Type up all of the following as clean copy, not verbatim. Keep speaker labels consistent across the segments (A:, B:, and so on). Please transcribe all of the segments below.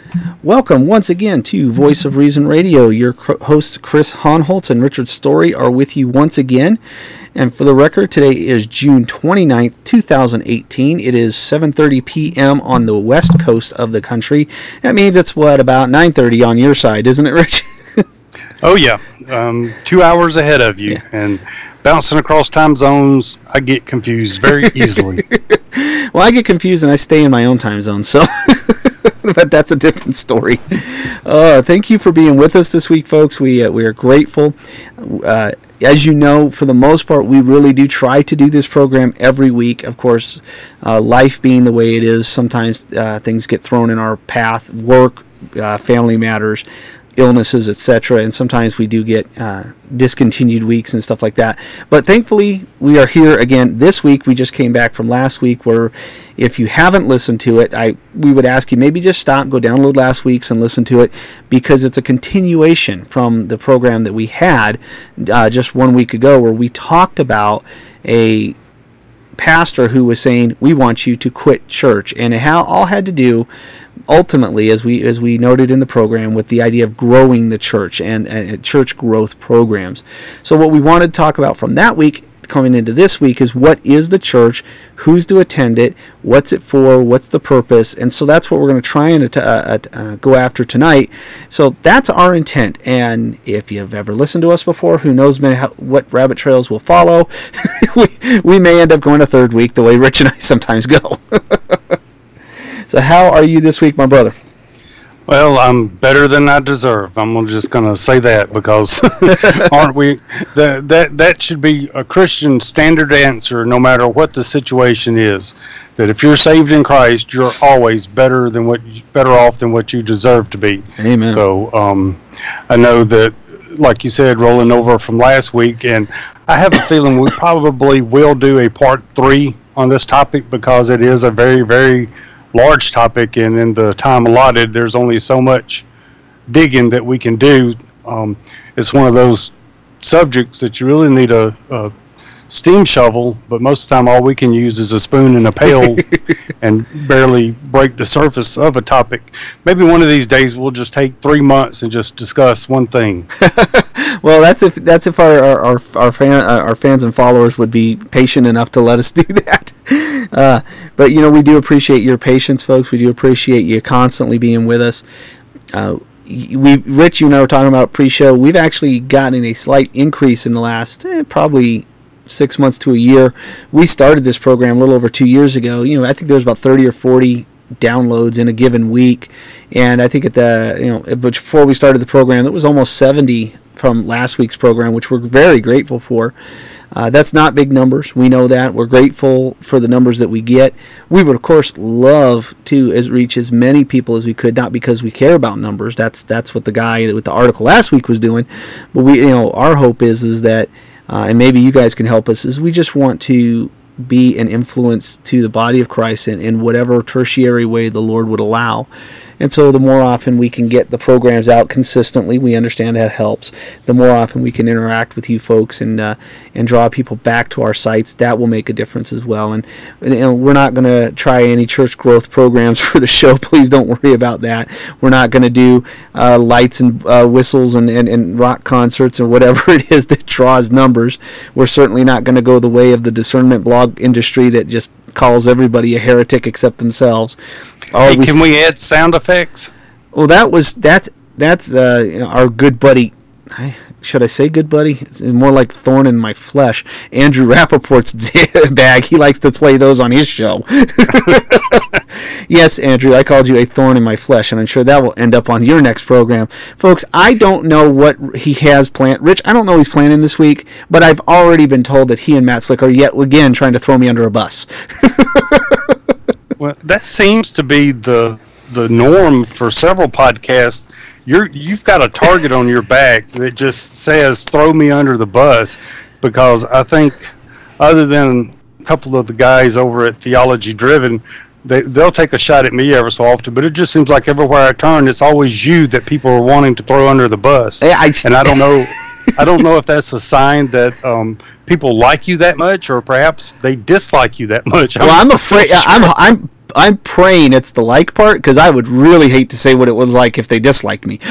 A: Welcome once again to Voice of Reason Radio. Your hosts Chris Honholtz and Richard Story are with you once again. And for the record, today is June 29th, 2018. It is 7:30 p.m. on the west coast of the country. That means it's, about 9:30 on your side, isn't it, Rich?
B: Oh, yeah. 2 hours ahead of you. Yeah. And bouncing across time zones, I get confused very easily.
A: Well, I get confused and I stay in my own time zone, so... but that's a different story. Thank you for being with us this week, folks. We are grateful. As you know, for the most part, we really do try to do this program every week. Of course, life being the way it is, sometimes things get thrown in our path, work, family matters, illnesses, etc., and sometimes we do get discontinued weeks and stuff like that. But thankfully, we are here again this week. We just came back from last week, where if you haven't listened to it, we would ask you maybe just stop, go download last week's and listen to it, because it's a continuation from the program that we had just 1 week ago, where we talked about a pastor who was saying, we want you to quit church, and it all had to do ultimately, as we noted in the program, with the idea of growing the church and church growth programs. So what we wanted to talk about from that week coming into this week is, what is the church, who's to attend it, what's it for, what's the purpose, and so that's what we're going to try and go after tonight. So that's our intent, and if you've ever listened to us before, who knows what rabbit trails will follow. we may end up going a third week, the way Rich and I sometimes go. So how are you this week, my brother?
B: Well, I'm better than I deserve. I'm just going to say that, because aren't we? That should be a Christian standard answer, no matter what the situation is. That if you're saved in Christ, you're always better off than what you deserve to be.
A: Amen.
B: So I know that, like you said, rolling over from last week, and I have a feeling we probably will do a part 3 on this topic, because it is a very, very large topic, and in the time allotted, there's only so much digging that we can do. It's one of those subjects that you really need a steam shovel, but most of the time all we can use is a spoon and a pail and barely break the surface of a topic. Maybe one of these days we'll just take 3 months and just discuss one thing.
A: Well, that's if our fans and followers would be patient enough to let us do that. But we do appreciate your patience, folks. We do appreciate you constantly being with us. Rich, you and I were talking about pre-show. We've actually gotten a slight increase in the last probably 6 months to a year. We started this program a little over 2 years ago. I think there was about 30 or 40 downloads in a given week, and I think before we started the program, it was almost 70 from last week's program, which we're very grateful for. That's not big numbers. We know that. We're grateful for the numbers that we get. We would, of course, love to reach as many people as we could, not because we care about numbers. That's what the guy with the article last week was doing. But our hope is that, and maybe you guys can help us, is we just want to be an influence to the body of Christ in whatever tertiary way the Lord would allow. And so the more often we can get the programs out consistently, we understand that helps. The more often we can interact with you folks and draw people back to our sites, that will make a difference as well. And we're not going to try any church growth programs for the show. Please don't worry about that. We're not going to do lights and whistles and rock concerts or whatever it is that draws numbers. We're certainly not going to go the way of the discernment blog industry that just calls everybody a heretic except themselves.
B: Can we add sound effects?
A: Well, that's our good buddy. Should I say good buddy? It's more like thorn in my flesh. Andrew Rappaport's bag. He likes to play those on his show. Yes, Andrew, I called you a thorn in my flesh, and I'm sure that will end up on your next program. Folks, I don't know what he has planned. Rich, I don't know what he's planning this week, but I've already been told that he and Matt Slick are yet again trying to throw me under a bus.
B: Well, that seems to be the norm for several podcasts. You've got a target on your back that just says "throw me under the bus," because I think, other than a couple of the guys over at Theology Driven, they'll take a shot at me ever so often. But it just seems like everywhere I turn, it's always you that people are wanting to throw under the bus. And I don't know. I don't know if that's a sign that people like you that much, or perhaps they dislike you that much.
A: Well, I'm afraid. I'm praying it's the like part, because I would really hate to say what it was like if they disliked me.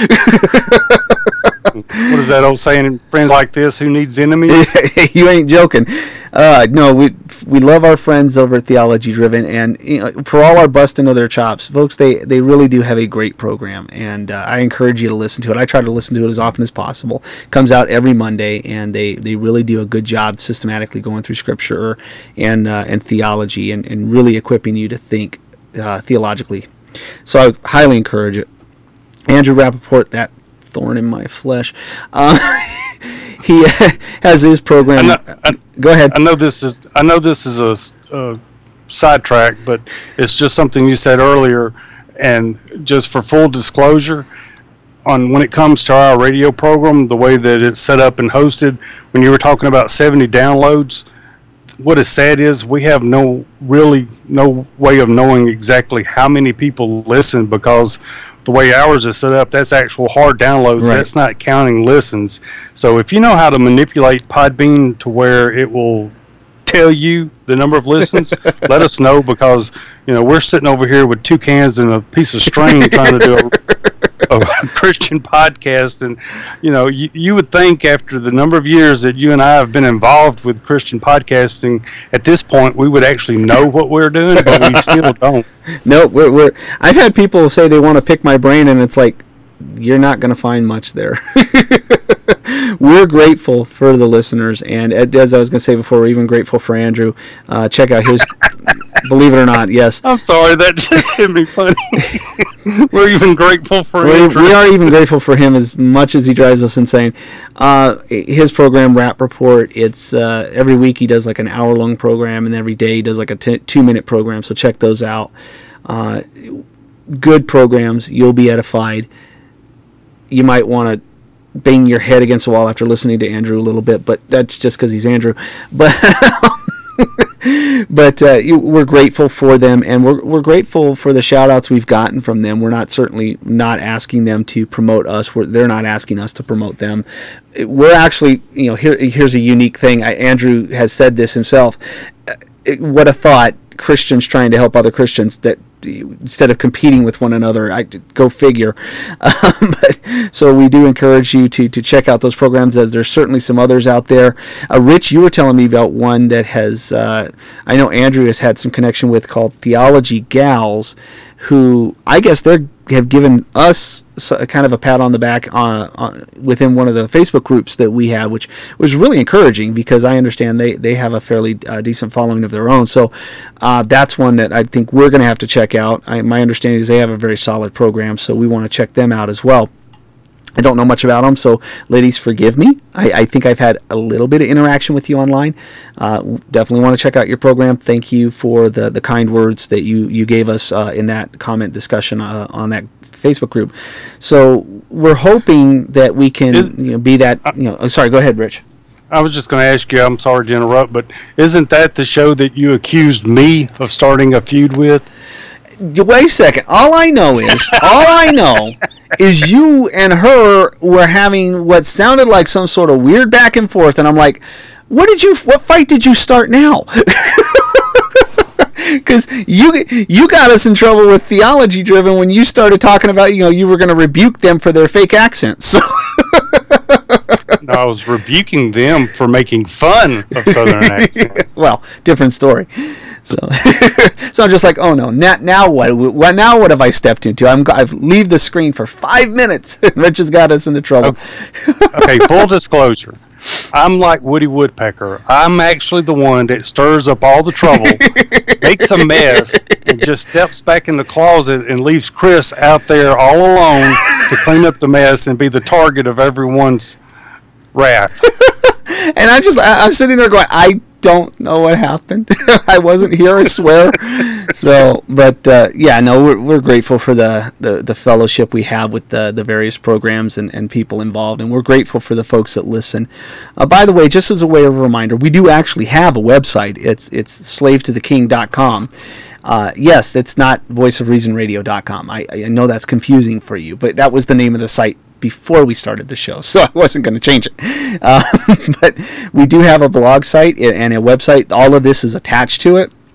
B: What is that old saying? Friends like this, who needs enemies?
A: You ain't joking. No, we love our friends over at Theology Driven, and for all our busting of their chops, folks, they really do have a great program, and I encourage you to listen to it. I try to listen to it as often as possible. It comes out every Monday, and they really do a good job systematically going through Scripture and theology, and really equipping you to think theologically. So I highly encourage it. Andrew Rappaport, that thorn in my flesh. He has his program. Go ahead.
B: I know this is a sidetrack, but it's just something you said earlier. And just for full disclosure, when it comes to our radio program, the way that it's set up and hosted, when you were talking about 70 downloads, what is sad is we have no way of knowing exactly how many people listen, because the way ours is set up, that's actual hard downloads. Right. That's not counting listens. So if you know how to manipulate Podbean to where it will tell you the number of listens, let us know, because we're sitting over here with 2 cans and a piece of string trying to do a Christian podcast, and you would think after the number of years that you and I have been involved with Christian podcasting, at this point we would actually know what we're doing, but we still don't.
A: No, I've had people say they want to pick my brain, and it's like, you're not going to find much there. We're grateful for the listeners, and as I was going to say before, we're even grateful for Andrew. Check out his, believe it or not, yes.
B: I'm sorry, that just hit me funny. We're even grateful for Andrew.
A: We are even grateful for him as much as he drives us insane. His program, Rap Report, it's every week he does like an hour-long program, and every day he does like a 2-minute program, so check those out. Good programs, you'll be edified. You might want to bang your head against the wall after listening to Andrew a little bit, but that's just because he's Andrew. But we're grateful for them, and we're grateful for the shout-outs we've gotten from them. We're certainly not asking them to promote us. They're not asking us to promote them. We're actually, here's a unique thing. Andrew has said this himself. What a thought, Christians trying to help other Christians, that instead of competing with one another. Go figure. So we do encourage you to check out those programs, as there's certainly some others out there. Rich, you were telling me about one that has, I know Andrew has had some connection with, called Theology Gals, who I guess they have given us a kind of a pat on the back within one of the Facebook groups that we have, which was really encouraging, because I understand they have a fairly decent following of their own. So that's one that I think we're going to have to check out. My understanding is they have a very solid program, so we want to check them out as well. I don't know much about them, so ladies, forgive me. I think I've had a little bit of interaction with you online. Definitely want to check out your program. Thank you for the kind words that you gave us in that comment discussion on that Facebook group. So we're hoping that we can be that. Sorry, go ahead, Rich.
B: I was just going to ask you, I'm sorry to interrupt, but isn't that the show that you accused me of starting a feud with?
A: Wait a second. All I know is you and her were having what sounded like some sort of weird back and forth, and I'm like, what fight did you start now? Because you got us in trouble with Theology Driven when you started talking about, you were going to rebuke them for their fake accents. So.
B: No, I was rebuking them for making fun of Southern accents.
A: Well, different story. So, so I'm just like, oh no, now what? Now what have I stepped into? I've leave the screen for 5 minutes. Rich has got us into trouble.
B: Okay, full disclosure. I'm like Woody Woodpecker. I'm actually the one that stirs up all the trouble, makes a mess, and just steps back in the closet and leaves Chris out there all alone to clean up the mess and be the target of everyone's wrath.
A: And I'm sitting there going, I don't know what happened. I wasn't here, I swear. So, but we're grateful for the fellowship we have with the various programs and people involved, and we're grateful for the folks that listen. By the way, just as a way of a reminder, we do actually have a website. It's slavetotheking.com. Yes, it's not voiceofreasonradio.com. I know that's confusing for you, but that was the name of the site before we started the show, so I wasn't going to change it. But we do have a blog site and a website. All of this is attached to it.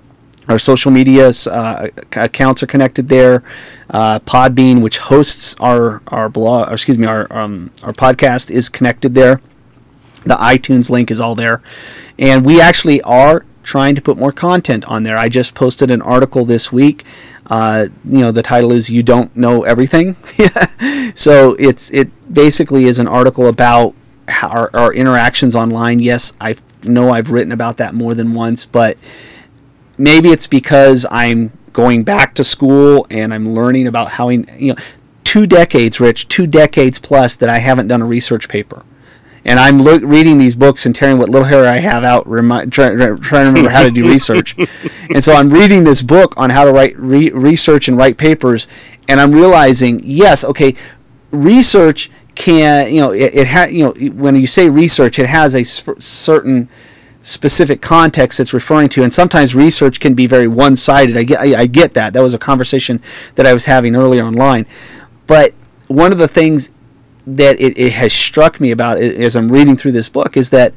A: Our social media accounts are connected there. Podbean, which hosts our blog, or excuse me, our podcast, is connected there. The iTunes link is all there, and we actually are trying to put more content on there. I just posted an article this week. The title is "You Don't Know Everything." So it basically is an article about our interactions online. Yes, I know I've written about that more than once, but maybe it's because I'm going back to school and I'm learning about how 2 decades, Rich, 2 decades plus that I haven't done a research paper. And I'm reading these books and tearing what little hair I have out, trying to remember how to do research. And so I'm reading this book on how to write research and write papers, and I'm realizing, yes, okay, research can, when you say research, it has a certain specific context it's referring to, and sometimes research can be very one-sided. I get that. That was a conversation that I was having earlier online. But one of the things that it has struck me about as I'm reading through this book is that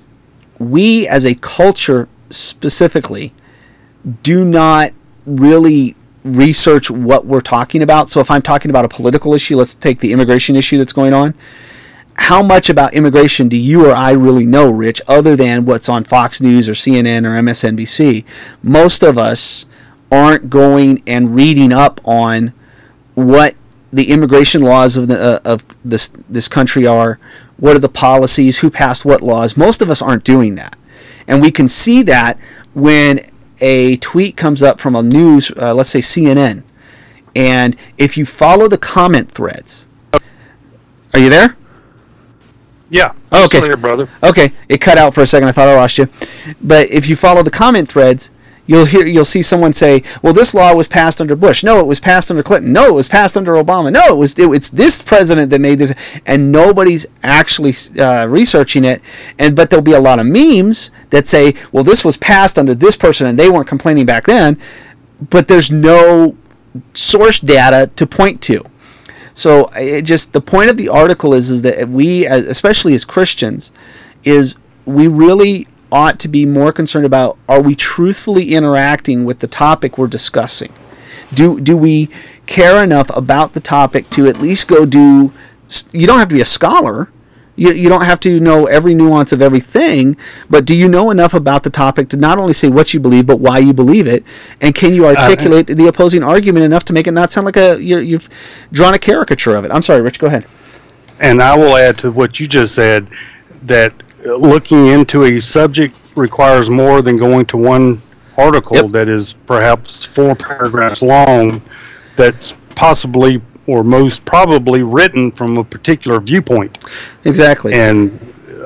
A: we as a culture specifically do not really research what we're talking about. So if I'm talking about a political issue, let's take the immigration issue that's going on. How much about immigration do you or I really know, Rich, other than what's on Fox News or CNN or MSNBC? Most of us aren't going and reading up on what the immigration laws of this country are. What are the policies? Who passed what laws? Most of us aren't doing that. And we can see that when a tweet comes up from a news, let's say CNN, and if you follow the comment threads, are you there?
B: Yeah.
A: Oh, okay.
B: Still here, brother.
A: Okay, it cut out for a second. I thought I lost you. But if you follow the comment threads, you'll see someone say, "Well, this law was passed under Bush. No, it was passed under Clinton. No, it was passed under Obama. No, it's this president that made this," and nobody's actually researching it. But there'll be a lot of memes that say, "Well, this was passed under this person, and they weren't complaining back then," but there's no source data to point to. So the point of the article is that we, especially as Christians, is we really ought to be more concerned about, are we truthfully interacting with the topic we're discussing? Do we care enough about the topic to at least go do, you don't have to be a scholar, you don't have to know every nuance of everything, but do you know enough about the topic to not only say what you believe, but why you believe it? And can you articulate the opposing argument enough to make it not sound like you've drawn a caricature of it? I'm sorry, Rich, go ahead.
B: And I will add to what you just said, that looking into a subject requires more than going to one article that is perhaps 4 paragraphs long, that's possibly or most probably written from a particular viewpoint.
A: Exactly.
B: And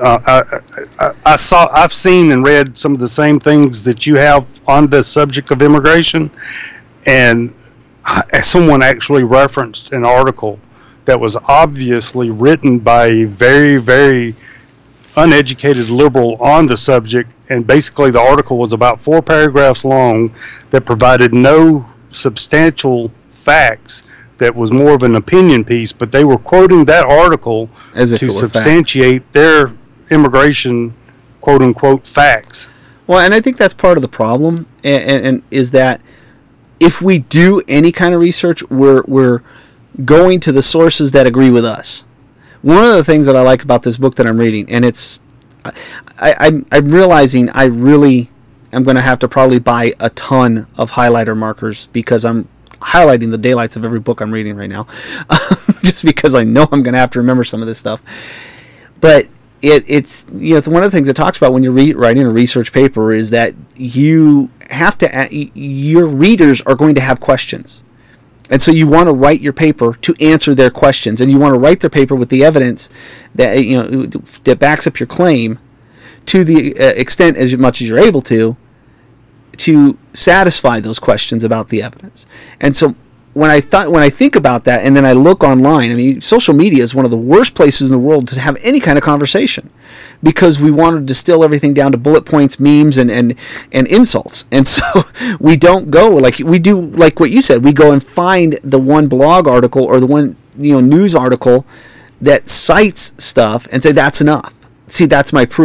B: I've seen and read some of the same things that you have on the subject of immigration, and someone actually referenced an article that was obviously written by a very, very uneducated liberal on the subject, and basically the article was about 4 paragraphs long that provided no substantial facts, that was more of an opinion piece, but they were quoting that article to substantiate their immigration quote-unquote facts.
A: Well, and I think that's part of the problem, and is that if we do any kind of research, we're going to the sources that agree with us. One of the things that I like about this book that I'm reading, and I'm realizing I really am going to have to probably buy a ton of highlighter markers, because I'm highlighting the daylights of every book I'm reading right now, just because I know I'm going to have to remember some of this stuff. But it's one of the things it talks about when you're writing a research paper is that you have to, your readers are going to have questions. And so you want to write your paper to answer their questions, and you want to write their paper with the evidence that that backs up your claim to the extent as much as you're able to satisfy those questions about the evidence. And so when I think about that, and then I look online, I mean, social media is one of the worst places in the world to have any kind of conversation, because we want to distill everything down to bullet points, memes, and insults. And so we don't go like we do, like what you said. We go and find the one blog article or the one news article that cites stuff and say that's enough. See, that's my proof.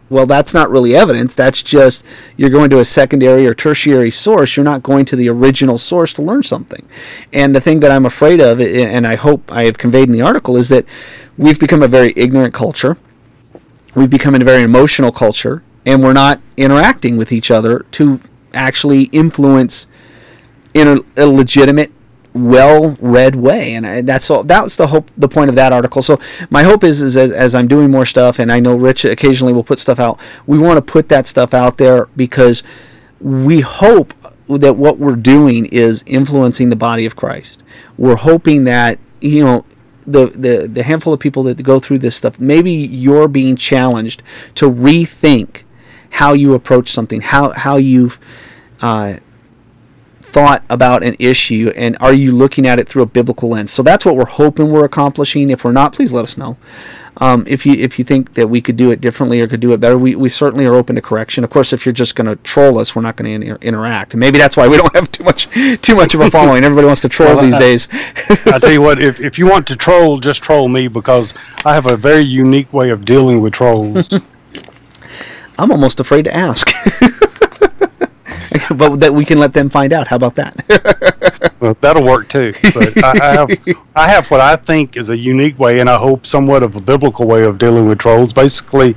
A: well, that's not really evidence. That's just you're going to a secondary or tertiary source. You're not going to the original source to learn something. And the thing that I'm afraid of, and I hope I have conveyed in the article, is that we've become a very ignorant culture. We've become a very emotional culture, and we're not interacting with each other to actually influence in a legitimate, well-read way. And that's all. That was the point of that article. So my hope is as I'm doing more stuff, and I know Rich occasionally will put stuff out, we want to put that stuff out there because we hope that what we're doing is influencing the body of Christ. We're hoping that, you know, the handful of people that go through this stuff, maybe you're being challenged to rethink how you approach something, how you've thought about an issue, and are you looking at it through a biblical lens. So that's what we're hoping we're accomplishing. If we're not, please let us know. If you think that we could do it differently or could do it better, we certainly are open to correction. Of course, if you're just going to troll us, we're not going to interact. And maybe that's why we don't have too much of a following. Everybody wants to troll these days.
B: I tell you what, if you want to troll, just troll me, because I have a very unique way of dealing with trolls.
A: I'm almost afraid to ask. But that we can let them find out. How about that?
B: Well, that'll work too. But I have what I think is a unique way, and I hope somewhat of a biblical way of dealing with trolls. Basically,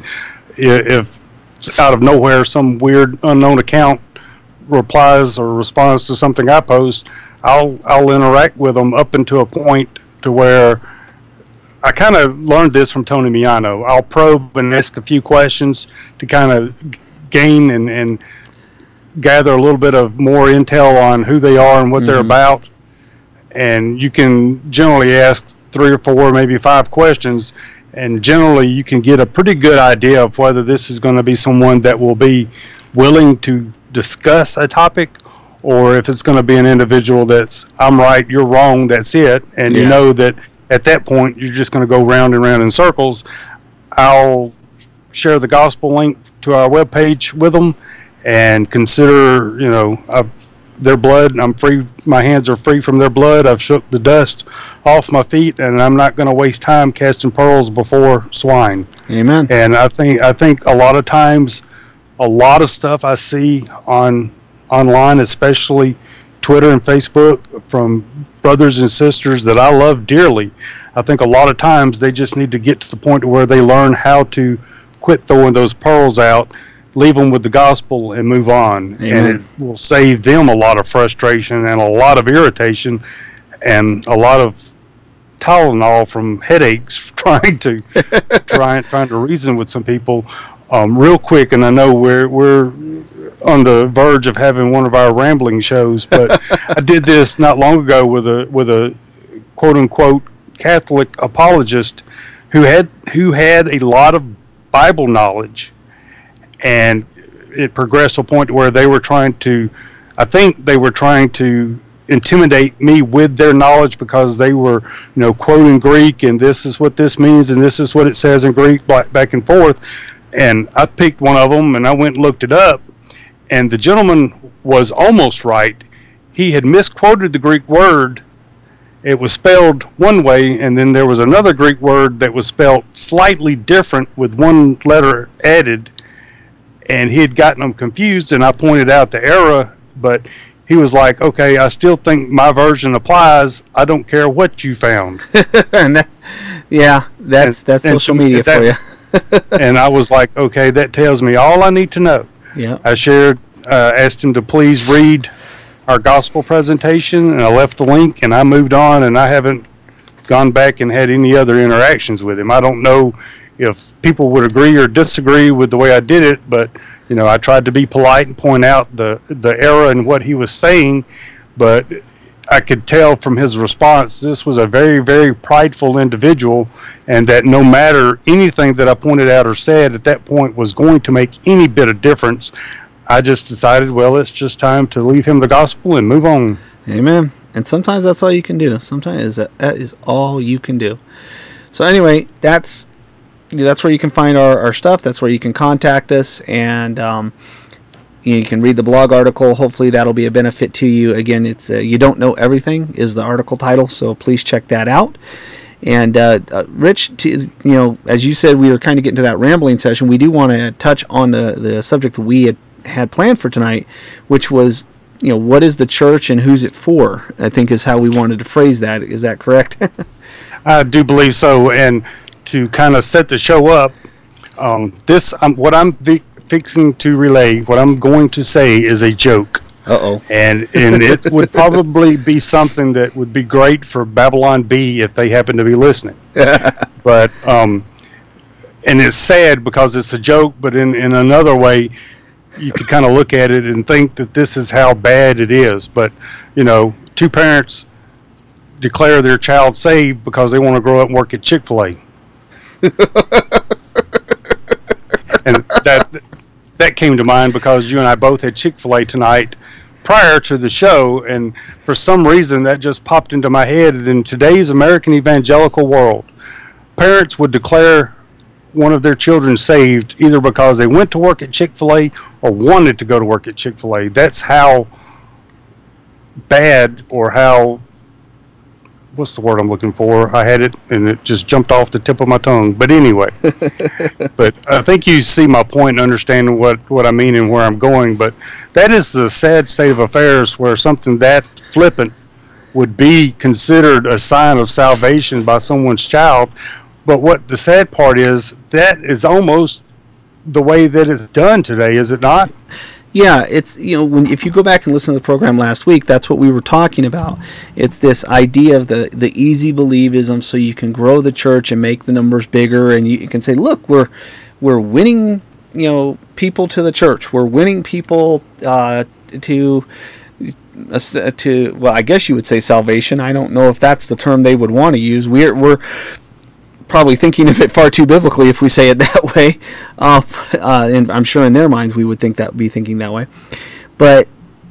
B: if out of nowhere some weird unknown account replies or responds to something I post, I'll interact with them up until a point to where I kind of learned this from Tony Miano. I'll probe and ask a few questions to kind of gain and gather a little bit of more intel on who they are and what they're about. And you can generally ask 3 or 4, maybe 5 questions, and generally you can get a pretty good idea of whether this is going to be someone that will be willing to discuss a topic, or if it's going to be an individual that's, I'm right, you're wrong, that's it. And you know that at that point you're just going to go round and round in circles. I'll share the gospel link to our webpage with them, and consider, you know, their blood. I'm free. My hands are free from their blood. I've shook the dust off my feet, and I'm not going to waste time casting pearls before swine.
A: Amen.
B: And I think a lot of times, a lot of stuff I see online, especially Twitter and Facebook, from brothers and sisters that I love dearly, I think a lot of times they just need to get to the point where they learn how to quit throwing those pearls out, leave them with the gospel, and move on.
A: Amen.
B: And it will save them a lot of frustration and a lot of irritation and a lot of Tylenol from headaches trying to reason with some people real quick. And I know we're on the verge of having one of our rambling shows, but I did this not long ago with a quote unquote Catholic apologist who had a lot of Bible knowledge. And it progressed to a point where they were trying to intimidate me with their knowledge, because they were, you know, quoting Greek, and this is what this means, and this is what it says in Greek, back and forth. And I picked one of them, and I went and looked it up, and the gentleman was almost right. He had misquoted the Greek word. It was spelled one way, and then there was another Greek word that was spelled slightly different with one letter added. And he had gotten them confused, and I pointed out the error, but he was like, okay, I still think my version applies. I don't care what you found.
A: And that's social media for you.
B: And I was like, okay, that tells me all I need to know.
A: Yeah.
B: I asked him to please read our gospel presentation, and I left the link, and I moved on, and I haven't gone back and had any other interactions with him. I don't know if people would agree or disagree with the way I did it, but, you know, I tried to be polite and point out the error in what he was saying, but I could tell from his response this was a very, very prideful individual, and that no matter anything that I pointed out or said at that point was going to make any bit of difference. I just decided, well, it's just time to leave him the gospel and move on.
A: Amen. And sometimes that's all you can do. Sometimes that is all you can do. So anyway, that's where you can find our stuff. That's where you can contact us, and you can read the blog article. Hopefully that'll be a benefit to you. Again, it's You Don't Know Everything is the article title, so please check that out. And Rich, as you said, we were kind of getting to that rambling session. We do want to touch on the subject that we had planned for tonight, which was, what is the church and who's it for? I think is how we wanted to phrase that. Is that correct?
B: I do believe so. And to kind of set the show up, what I'm fixing to relay, what I'm going to say is a joke.
A: Uh-oh.
B: And it would probably be something that would be great for Babylon B if they happen to be listening. But, and it's sad because it's a joke, but in another way, you could kind of look at it and think that this is how bad it is. But, two parents declare their child saved because they want to grow up and work at Chick-fil-A. And that came to mind because you and I both had Chick-fil-A tonight prior to the show, and for some reason that just popped into my head. In today's American evangelical world, parents would declare one of their children saved either because they went to work at Chick-fil-A or wanted to go to work at Chick-fil-A. That's how bad, or how, what's the word I'm looking for? I had it and it just jumped off the tip of my tongue. But anyway, but I think you see my point and understand what I mean and where I'm going. But that is the sad state of affairs, where something that flippant would be considered a sign of salvation by someone's child. But what the sad part is, that is almost the way that it's done today, is it not?
A: Yeah, it's, if you go back and listen to the program last week, that's what we were talking about. It's this idea of the easy believism, so you can grow the church and make the numbers bigger, and you can say, look, we're winning, people to the church. We're winning people to well, I guess you would say salvation. I don't know if that's the term they would want to use. We're probably thinking of it far too biblically if we say it that way, and I'm sure in their minds we would be thinking that way. But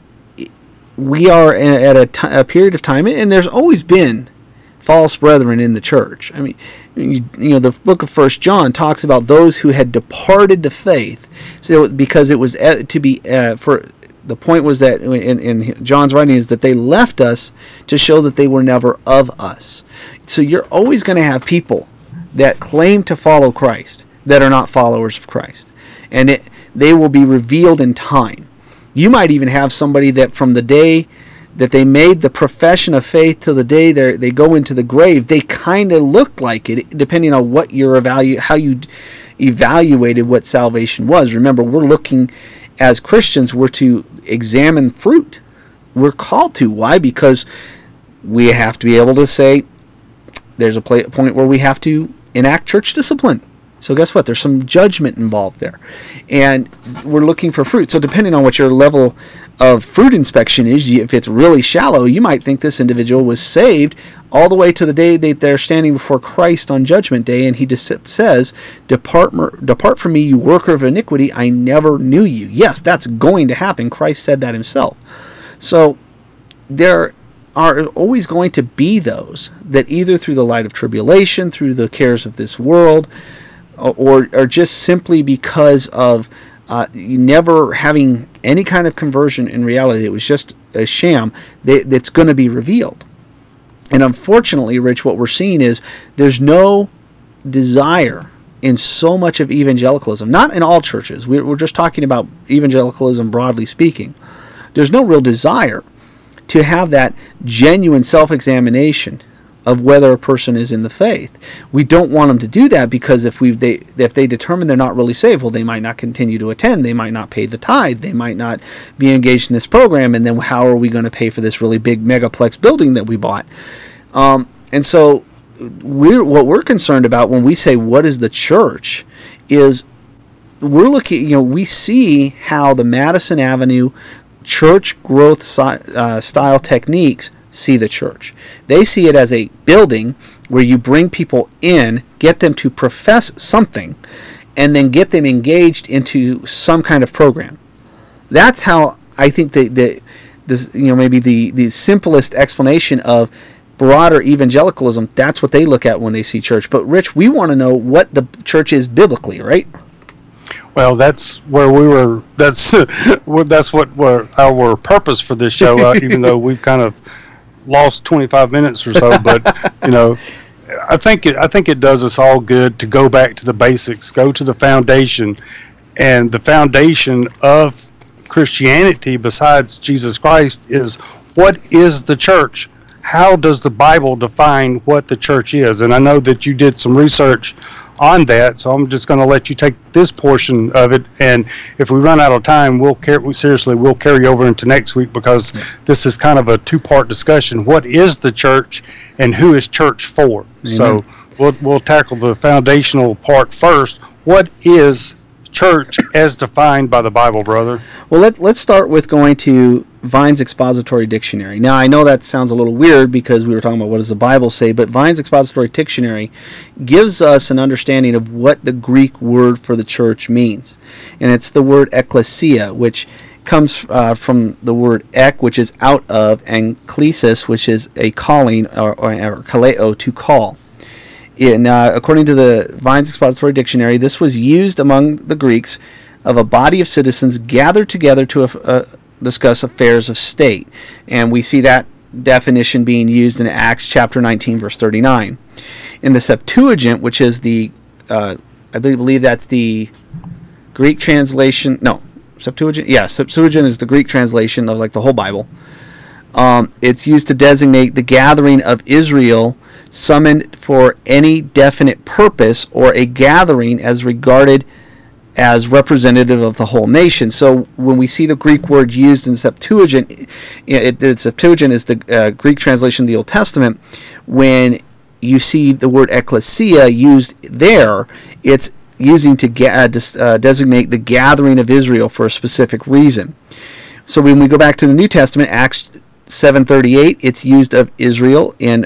A: we are at a period of time, and there's always been false brethren in the church. I mean, the book of 1 John talks about those who had departed the faith, so because it was to be for. The point was that in John's writing is that they left us to show that they were never of us. So you're always going to have people that claim to follow Christ that are not followers of Christ. And they will be revealed in time. You might even have somebody that from the day that they made the profession of faith till the day they go into the grave, they kind of looked like it, depending on what how you evaluated what salvation was. Remember, we're looking, as Christians, we're to examine fruit. We're called to. Why? Because we have to be able to say there's a point where we have to enact church discipline. So guess what? There's some judgment involved there. And we're looking for fruit. So depending on what your level of fruit inspection is, if it's really shallow, you might think this individual was saved all the way to the day that they're standing before Christ on Judgment Day, and he just says, depart from me, you worker of iniquity, I never knew you. Yes, that's going to happen. Christ said that himself. So there are always going to be those that either through the light of tribulation, through the cares of this world, or just simply because of never having any kind of conversion in reality, it was just a sham, that's going to be revealed. And unfortunately, Rich, what we're seeing is there's no desire in so much of evangelicalism, not in all churches, we're just talking about evangelicalism broadly speaking. There's no real desire to have that genuine self-examination of whether a person is in the faith. We don't want them to do that, because if they determine they're not really saved, well, they might not continue to attend, they might not pay the tithe, they might not be engaged in this program, and then how are we going to pay for this really big megaplex building that we bought? And so what we're concerned about when we say what is the church is we're looking, we see how the Madison Avenue church growth style techniques see the church. They see it as a building where you bring people in, get them to profess something, and then get them engaged into some kind of program. That's how I think maybe the simplest explanation of broader evangelicalism, that's what they look at when they see church. But Rich, we want to know what the church is biblically, right?
B: Well, that's where we were. That's what our purpose for this show. Even though we've kind of lost 25 minutes or so, but I think it does us all good to go back to the basics, go to the foundation, and the foundation of Christianity, besides Jesus Christ, is what is the church? How does the Bible define what the church is? And I know that you did some research on that, so I'm just going to let you take this portion of it, and if we run out of time, we'll carry over into next week, because this is kind of a two-part discussion. What is the church, and who is church for? Amen. So we'll tackle the foundational part first. What is church as defined by the Bible, brother?
A: Well, let's start with going to Vine's Expository Dictionary. Now, I know that sounds a little weird because we were talking about what does the Bible say, but Vine's Expository Dictionary gives us an understanding of what the Greek word for the church means. And it's the word ekklesia, which comes from the word ek, which is out of, and klesis, which is a calling, or kaleo, to call. According to the Vine's Expository Dictionary, this was used among the Greeks of a body of citizens gathered together to discuss affairs of state. And we see that definition being used in Acts chapter 19, verse 39. In the Septuagint, which is the, I believe that's the Greek translation, no, Septuagint? Yeah, Septuagint is the Greek translation of like the whole Bible. It's used to designate the gathering of Israel summoned for any definite purpose, or a gathering as regarded as representative of the whole nation. So when we see the Greek word used in Septuagint, the Septuagint is the Greek translation of the Old Testament. When you see the word ekklesia used there, it's using to designate the gathering of Israel for a specific reason. So when we go back to the New Testament, Acts 7:38, it's used of Israel. In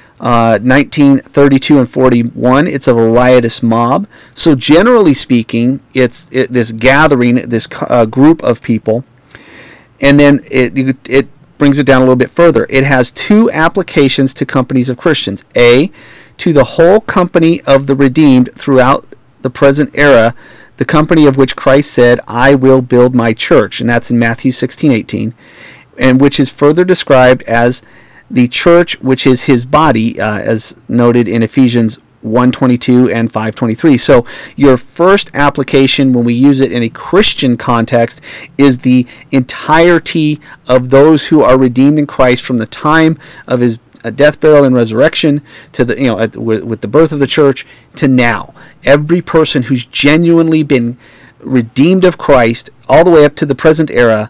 A: 1932 and 41, it's of a riotous mob. So generally speaking, it's this gathering, this group of people. And then it brings it down a little bit further. It has two applications to companies of Christians. A, to the whole company of the redeemed throughout the present era, the company of which Christ said, I will build my church. And that's in Matthew 16:18. And which is further described as the church, which is his body, as noted in Ephesians 1:22 and 5:23. So your first application, when we use it in a Christian context, is the entirety of those who are redeemed in Christ from the time of his death, burial, and resurrection to the with the birth of the church to now. Every person who's genuinely been redeemed of Christ, all the way up to the present era,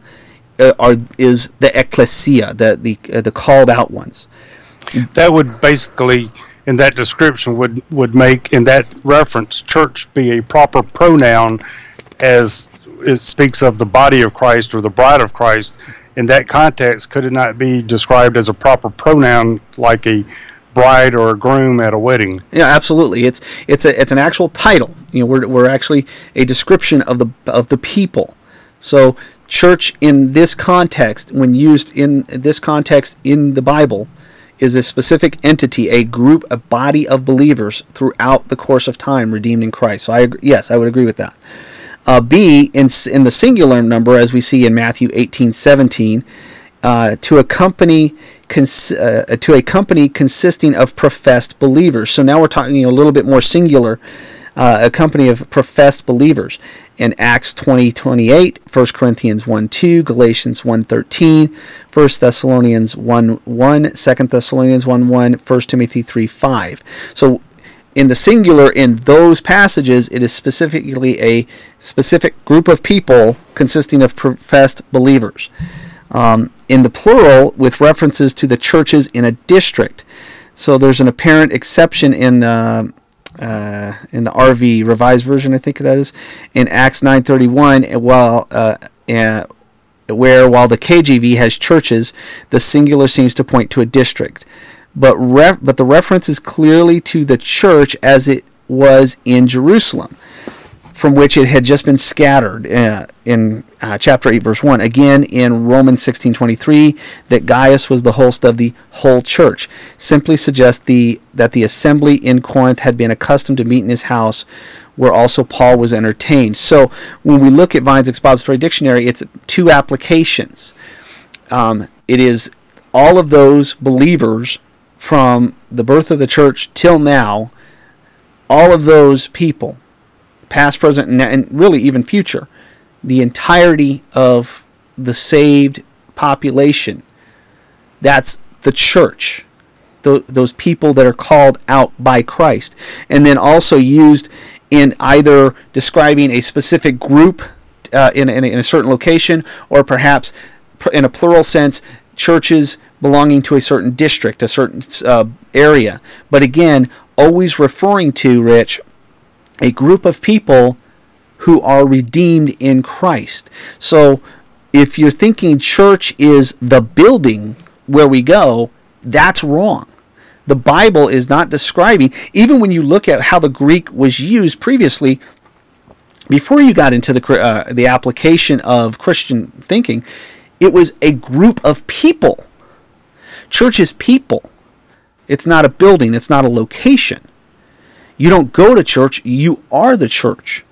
A: is the ekklesia, the called out ones.
B: That would basically, in that description, would make, in that reference, church be a proper pronoun, as it speaks of the body of Christ or the bride of Christ. In that context, could it not be described as a proper pronoun, like a bride or a groom at a wedding?
A: Yeah, absolutely. It's an actual title. We're actually a description of the people. So church in this context, when used in this context in the Bible, is a specific entity, a group, a body of believers throughout the course of time redeemed in Christ. So I would agree with that. B, in the singular number, as we see in Matthew 18:17, to a company consisting of professed believers. So now we're talking a little bit more singular, a company of professed believers. In Acts 20:28, 1 Corinthians 1:2, Galatians 1:13, 1 Thessalonians 1:1, 2 Thessalonians 1:1, 1 Timothy 3:5. So in the singular, in those passages, it is specifically a specific group of people consisting of professed believers. In the plural, with references to the churches in a district. So there's an apparent exception in the RV Revised Version, I think that is, in Acts 9:31, while the KJV has churches, the singular seems to point to a district. But the reference is clearly to the church as it was in Jerusalem, from which it had just been scattered in chapter 8, verse 1. Again, in Romans 16:23, that Gaius was the host of the whole church, simply suggests that the assembly in Corinth had been accustomed to meet in his house, where also Paul was entertained. So when we look at Vine's Expository Dictionary, it's two applications. It is all of those believers from the birth of the church till now, all of those people, past, present, and really even future, the entirety of the saved population, that's the church. Those people that are called out by Christ. And then also used in either describing a specific group in a certain location, or perhaps in a plural sense, churches belonging to a certain district, a certain area. But again, always referring to, Rich, a group of people who are redeemed in Christ. So if you're thinking church is the building where we go, that's wrong. The Bible is not describing, even when you look at how the Greek was used previously, before you got into the application of Christian thinking, it was a group of people. Church is people. It's not a building. It's not a location. You don't go to church. You are the church.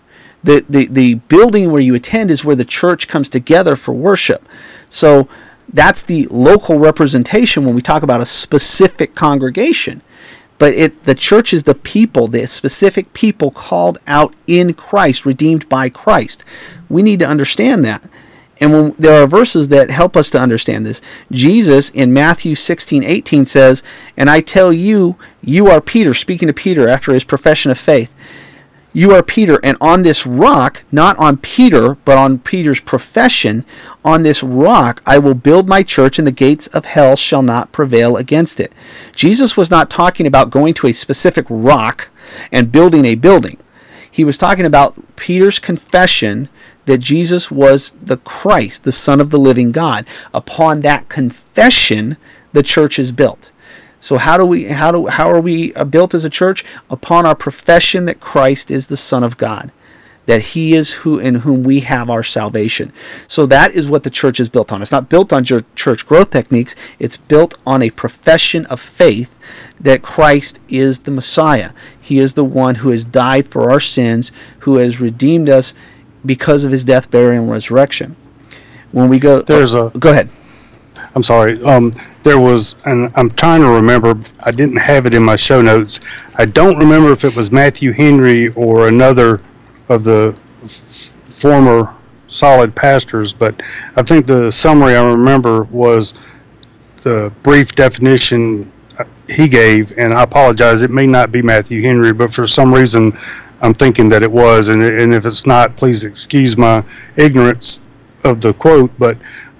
A: The building where you attend is where the church comes together for worship. So that's the local representation when we talk about a specific congregation. But the church is the people, the specific people called out in Christ, redeemed by Christ. We need to understand that. And there are verses that help us to understand this. Jesus in Matthew 16:18 says, "And I tell you, you are Peter," speaking to Peter after his profession of faith. "You are Peter, and on this rock," not on Peter, but on Peter's profession, "on this rock I will build my church, and the gates of hell shall not prevail against it." Jesus was not talking about going to a specific rock and building a building. He was talking about Peter's confession that Jesus was the Christ, the Son of the living God. Upon that confession, the church is built. So how are we built as a church? Upon our profession that Christ is the Son of God, that He is who in whom we have our salvation. So that is what the church is built on. It's not built on church growth techniques. It's built on a profession of faith that Christ is the Messiah. He is the one who has died for our sins, who has redeemed us because of His death, burial, and resurrection. When we go, go ahead.
B: I'm sorry. There was, and I'm trying to remember, I didn't have it in my show notes. I don't remember if it was Matthew Henry or another of the former solid pastors, but I think the summary I remember was the brief definition he gave, and I apologize, it may not be Matthew Henry, but for some reason I'm thinking that it was, and if it's not, please excuse my ignorance of the quote, but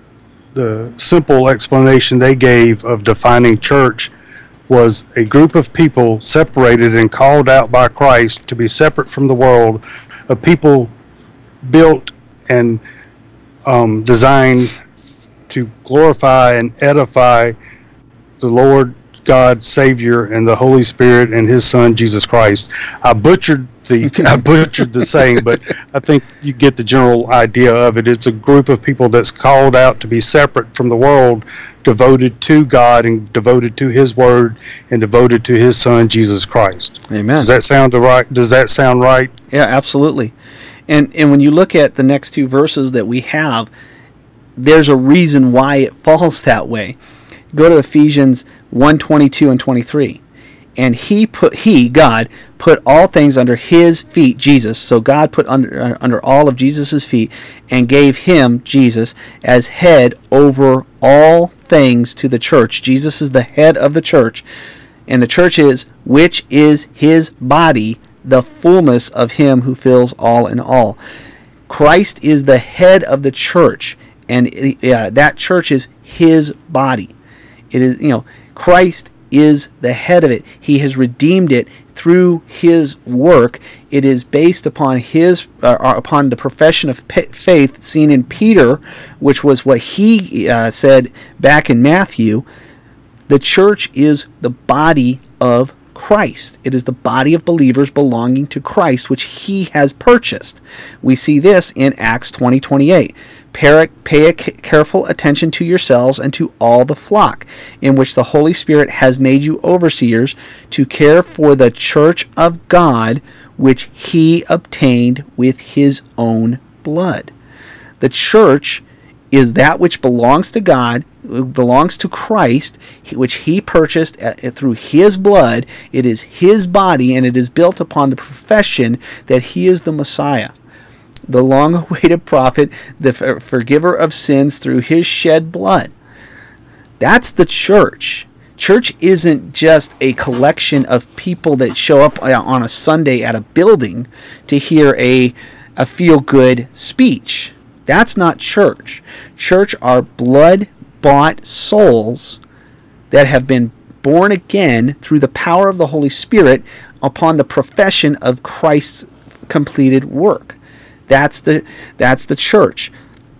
B: the simple explanation they gave of defining church was a group of people separated and called out by Christ to be separate from the world, a people built and designed to glorify and edify the Lord God, Savior, and the Holy Spirit, and His Son Jesus Christ. I butchered the saying, but I think you get the general idea of it. It's a group of people that's called out to be separate from the world, devoted to God and devoted to His Word and devoted to His Son Jesus Christ.
A: Amen.
B: Does that sound right? Does that sound right?
A: Yeah, absolutely. And when you look at the next two verses that we have, there's a reason why it falls that way. Go to Ephesians 1:22 and 23. And God, put all things under His feet, Jesus. So God put under all of Jesus' feet and gave Him, Jesus, as head over all things to the church. Jesus is the head of the church. And the church is, which is His body, the fullness of Him who fills all in all. Christ is the head of the church. And that church is His body. It is, Christ is the head of it. He has redeemed it through His work. It is based upon upon the profession of faith seen in Peter, which was what he said back in Matthew. The church is the body of Christ. It is the body of believers belonging to Christ, which He has purchased. We see this in Acts 20:28. Pay careful attention to yourselves and to all the flock, in which the Holy Spirit has made you overseers, to care for the church of God, which He obtained with His own blood. The church is that which belongs to God, belongs to Christ, which he purchased through his blood. It is his body, and it is built upon the profession that he is the Messiah, the long-awaited prophet, the forgiver of sins through his shed blood. That's the church. Church isn't just a collection of people that show up on a Sunday at a building to hear a feel-good speech. That's not church. Church are blood-bought souls that have been born again through the power of the Holy Spirit upon the profession of Christ's completed work. That's the church.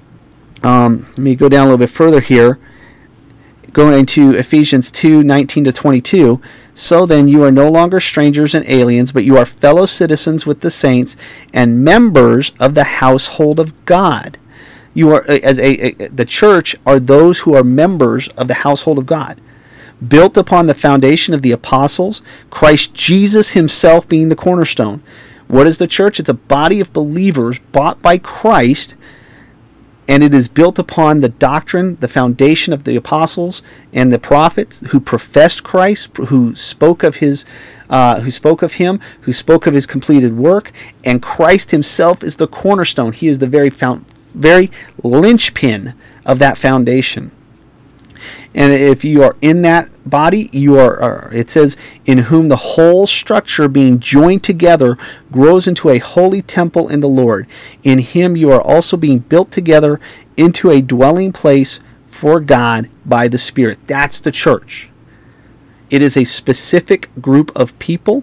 A: Let me go down a little bit further here. Going to Ephesians 2:19-22. So then you are no longer strangers and aliens, but you are fellow citizens with the saints and members of the household of God. You are the church are those who are members of the household of God, built upon the foundation of the apostles, Christ Jesus himself being the cornerstone. What is the church? It's a body of believers bought by Christ, and it is built upon the doctrine, the foundation of the apostles and the prophets who professed Christ, who spoke of him, who spoke of his completed work, and Christ himself is the cornerstone. He is the very linchpin of that foundation. And if you are in that body, you are, it says, in whom the whole structure being joined together grows into a holy temple in the Lord. In him you are also being built together into a dwelling place for God by the Spirit. That's the church. It is a specific group of people.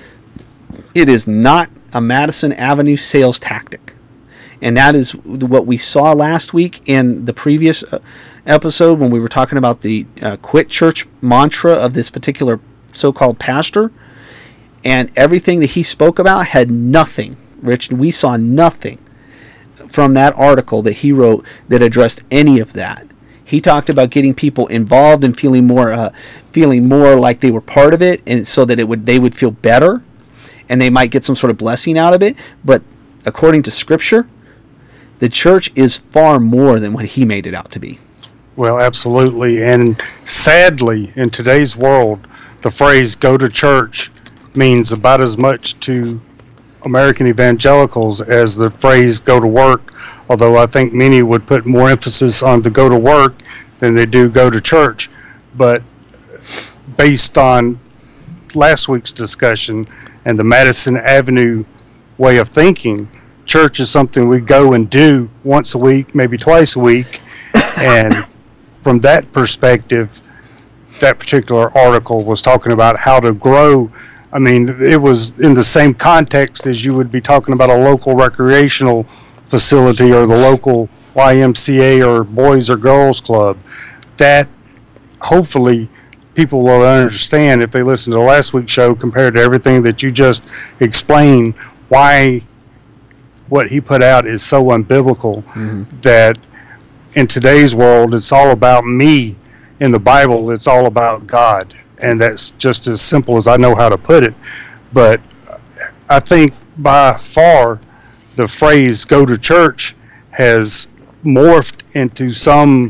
A: It is not a Madison Avenue sales tactic. And that is what we saw last week in the previous episode when we were talking about the quit church mantra of this particular so-called pastor. And everything that he spoke about had nothing, Rich, we saw nothing from that article that he wrote that addressed any of that. He talked about getting people involved and feeling more like they were part of it, and so that they would feel better and they might get some sort of blessing out of it. But according to Scripture, the church is far more than what he made it out to be.
B: Well, absolutely. And sadly, in today's world, the phrase go to church means about as much to American evangelicals as the phrase go to work, although I think many would put more emphasis on the go to work than they do go to church. But based on last week's discussion and the Madison Avenue way of thinking, church is something we go and do once a week, maybe twice a week. And from that perspective, that particular article was talking about how to grow. I mean, it was in the same context as you would be talking about a local recreational facility or the local YMCA or Boys or Girls Club. That hopefully people will understand if they listen to last week's show compared to everything that you just explained, why what he put out is so unbiblical. That in today's world, it's all about me. In the Bible, it's all about God. And that's just as simple as I know how to put it. But I think by far the phrase go to church has morphed into some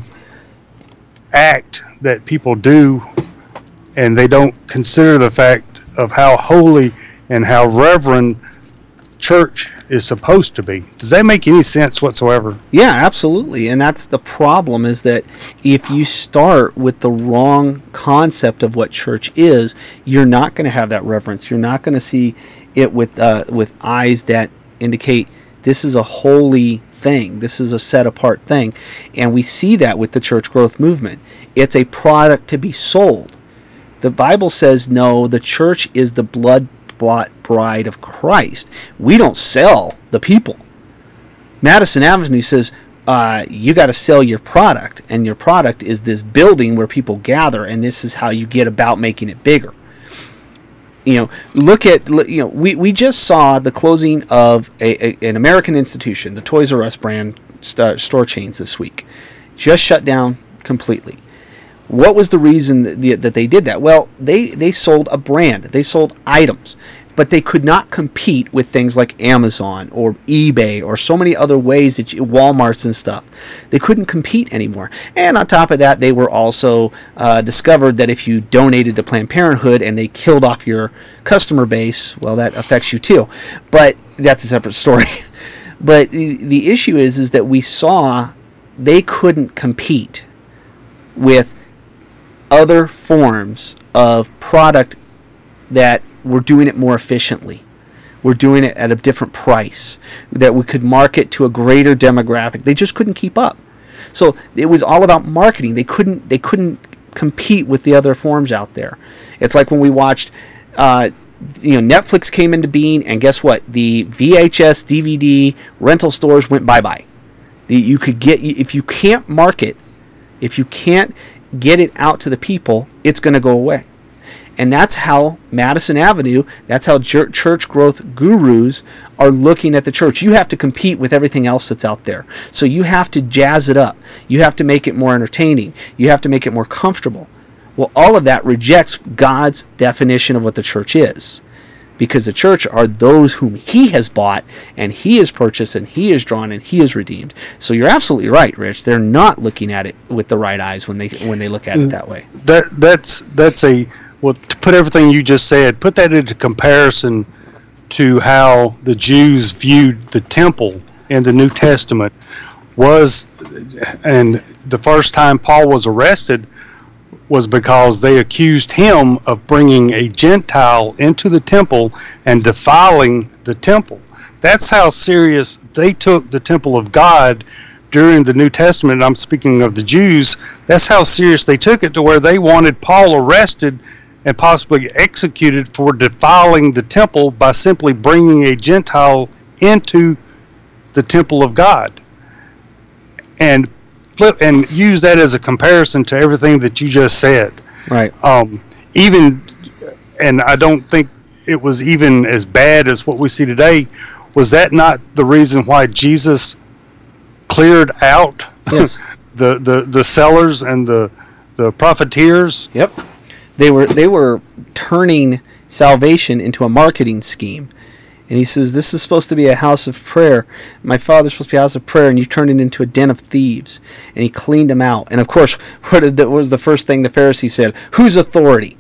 B: act that people do, and they don't consider the fact of how holy and how reverend church is supposed to be. Does that make any sense whatsoever?
A: Yeah, absolutely. And that's the problem, is that if you start with the wrong concept of what church is, you're not going to have that reverence. You're not going to see it with eyes that indicate this is a holy thing. This is a set apart thing. And we see that with the church growth movement. It's a product to be sold. The Bible says, no, the church is the blood-bought bride of Christ. We don't sell the people. Madison Avenue says, you got to sell your product, and your product is this building where people gather, and this is how you get about making it bigger. We just saw the closing of an American institution, the Toys R Us brand store chains this week. Just shut down completely. What was the reason that they did that? Well, they sold a brand. They sold items. but they could not compete with things like Amazon or eBay or so many other ways that Walmarts and stuff. They couldn't compete anymore. And on top of that, they were also discovered that if you donated to Planned Parenthood and they killed off your customer base, well, that affects you too. But that's a separate story. But the issue is that we saw they couldn't compete with other forms of product that were doing it more efficiently. We're doing it at a different price, that we could market to a greater demographic. They just couldn't keep up. So it was all about marketing. They couldn't compete with the other forms out there. It's like when we watched Netflix came into being, and guess what? The VHS, DVD rental stores went bye-bye. You could get, if you can't market, if you can't get it out to the people, it's going to go away. And that's how Madison Avenue, that's how church growth gurus are looking at the church. You have to compete with everything else that's out there. So you have to jazz it up. You have to make it more entertaining. You have to make it more comfortable. Well, all of that rejects God's definition of what the church is. Because the church are those whom He has bought, and He has purchased, and He has drawn, and He has redeemed. So you're absolutely right, Rich. They're not looking at it with the right eyes when they look at it that way.
B: Well, to put everything you just said, put that into comparison to how the Jews viewed the temple in the New Testament and the first time Paul was arrested was because they accused him of bringing a Gentile into the temple and defiling the temple. That's how serious they took the temple of God during the New Testament. I'm speaking of the Jews. That's how serious they took it, to where they wanted Paul arrested and possibly executed for defiling the temple by simply bringing a Gentile into the temple of God. And use that as a comparison to everything that you just said.
A: Right.
B: And I don't think it was even as bad as what we see today. Was that not the reason why Jesus cleared out
A: yes.
B: the sellers and the profiteers?
A: Yep. They were turning salvation into a marketing scheme. And he says, this is supposed to be a house of prayer. My Father's supposed to be a house of prayer, and you turned it into a den of thieves. And he cleaned them out. And of course, what was the first thing the Pharisee said? Whose authority?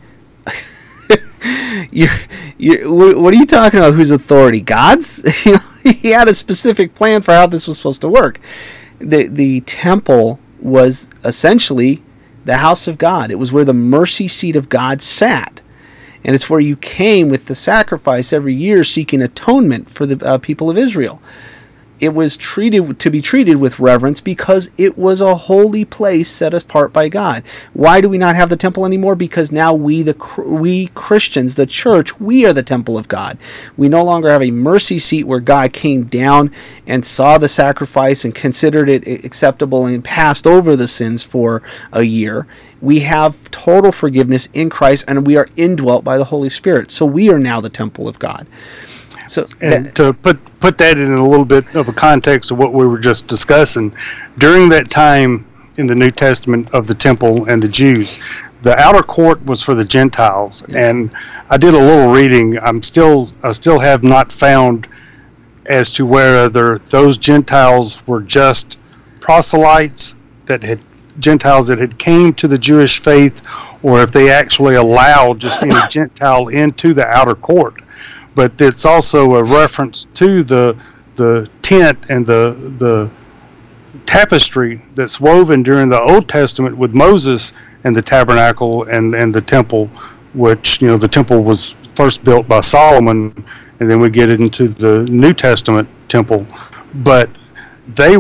A: What are you talking about, whose authority? God's? He had a specific plan for how this was supposed to work. The temple was essentially the house of God. It was where the mercy seat of God sat. And it's where you came with the sacrifice every year seeking atonement for the people of Israel. It was to be treated with reverence because it was a holy place set apart by God. Why do we not have the temple anymore? Because now we Christians, the church, we are the temple of God. We no longer have a mercy seat where God came down and saw the sacrifice and considered it acceptable and passed over the sins for a year. We have total forgiveness in Christ, and we are indwelt by the Holy Spirit. So we are now the temple of God. So,
B: and to put that in a little bit of a context of what we were just discussing, during that time in the New Testament of the temple and the Jews, the outer court was for the Gentiles. And I did a little reading. I still have not found as to whether those Gentiles were just proselytes Gentiles that had came to the Jewish faith, or if they actually allowed just any Gentile into the outer court. But it's also a reference to the tent and the tapestry that's woven during the Old Testament with Moses and the tabernacle and the temple, which, the temple was first built by Solomon, and then we get into the New Testament temple. But they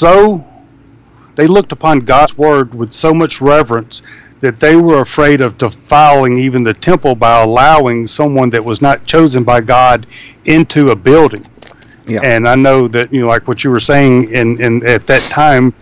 B: looked upon God's word with so much reverence that they were afraid of defiling even the temple by allowing someone that was not chosen by God into a building. Yeah. And I know that, like what you were saying in at that time,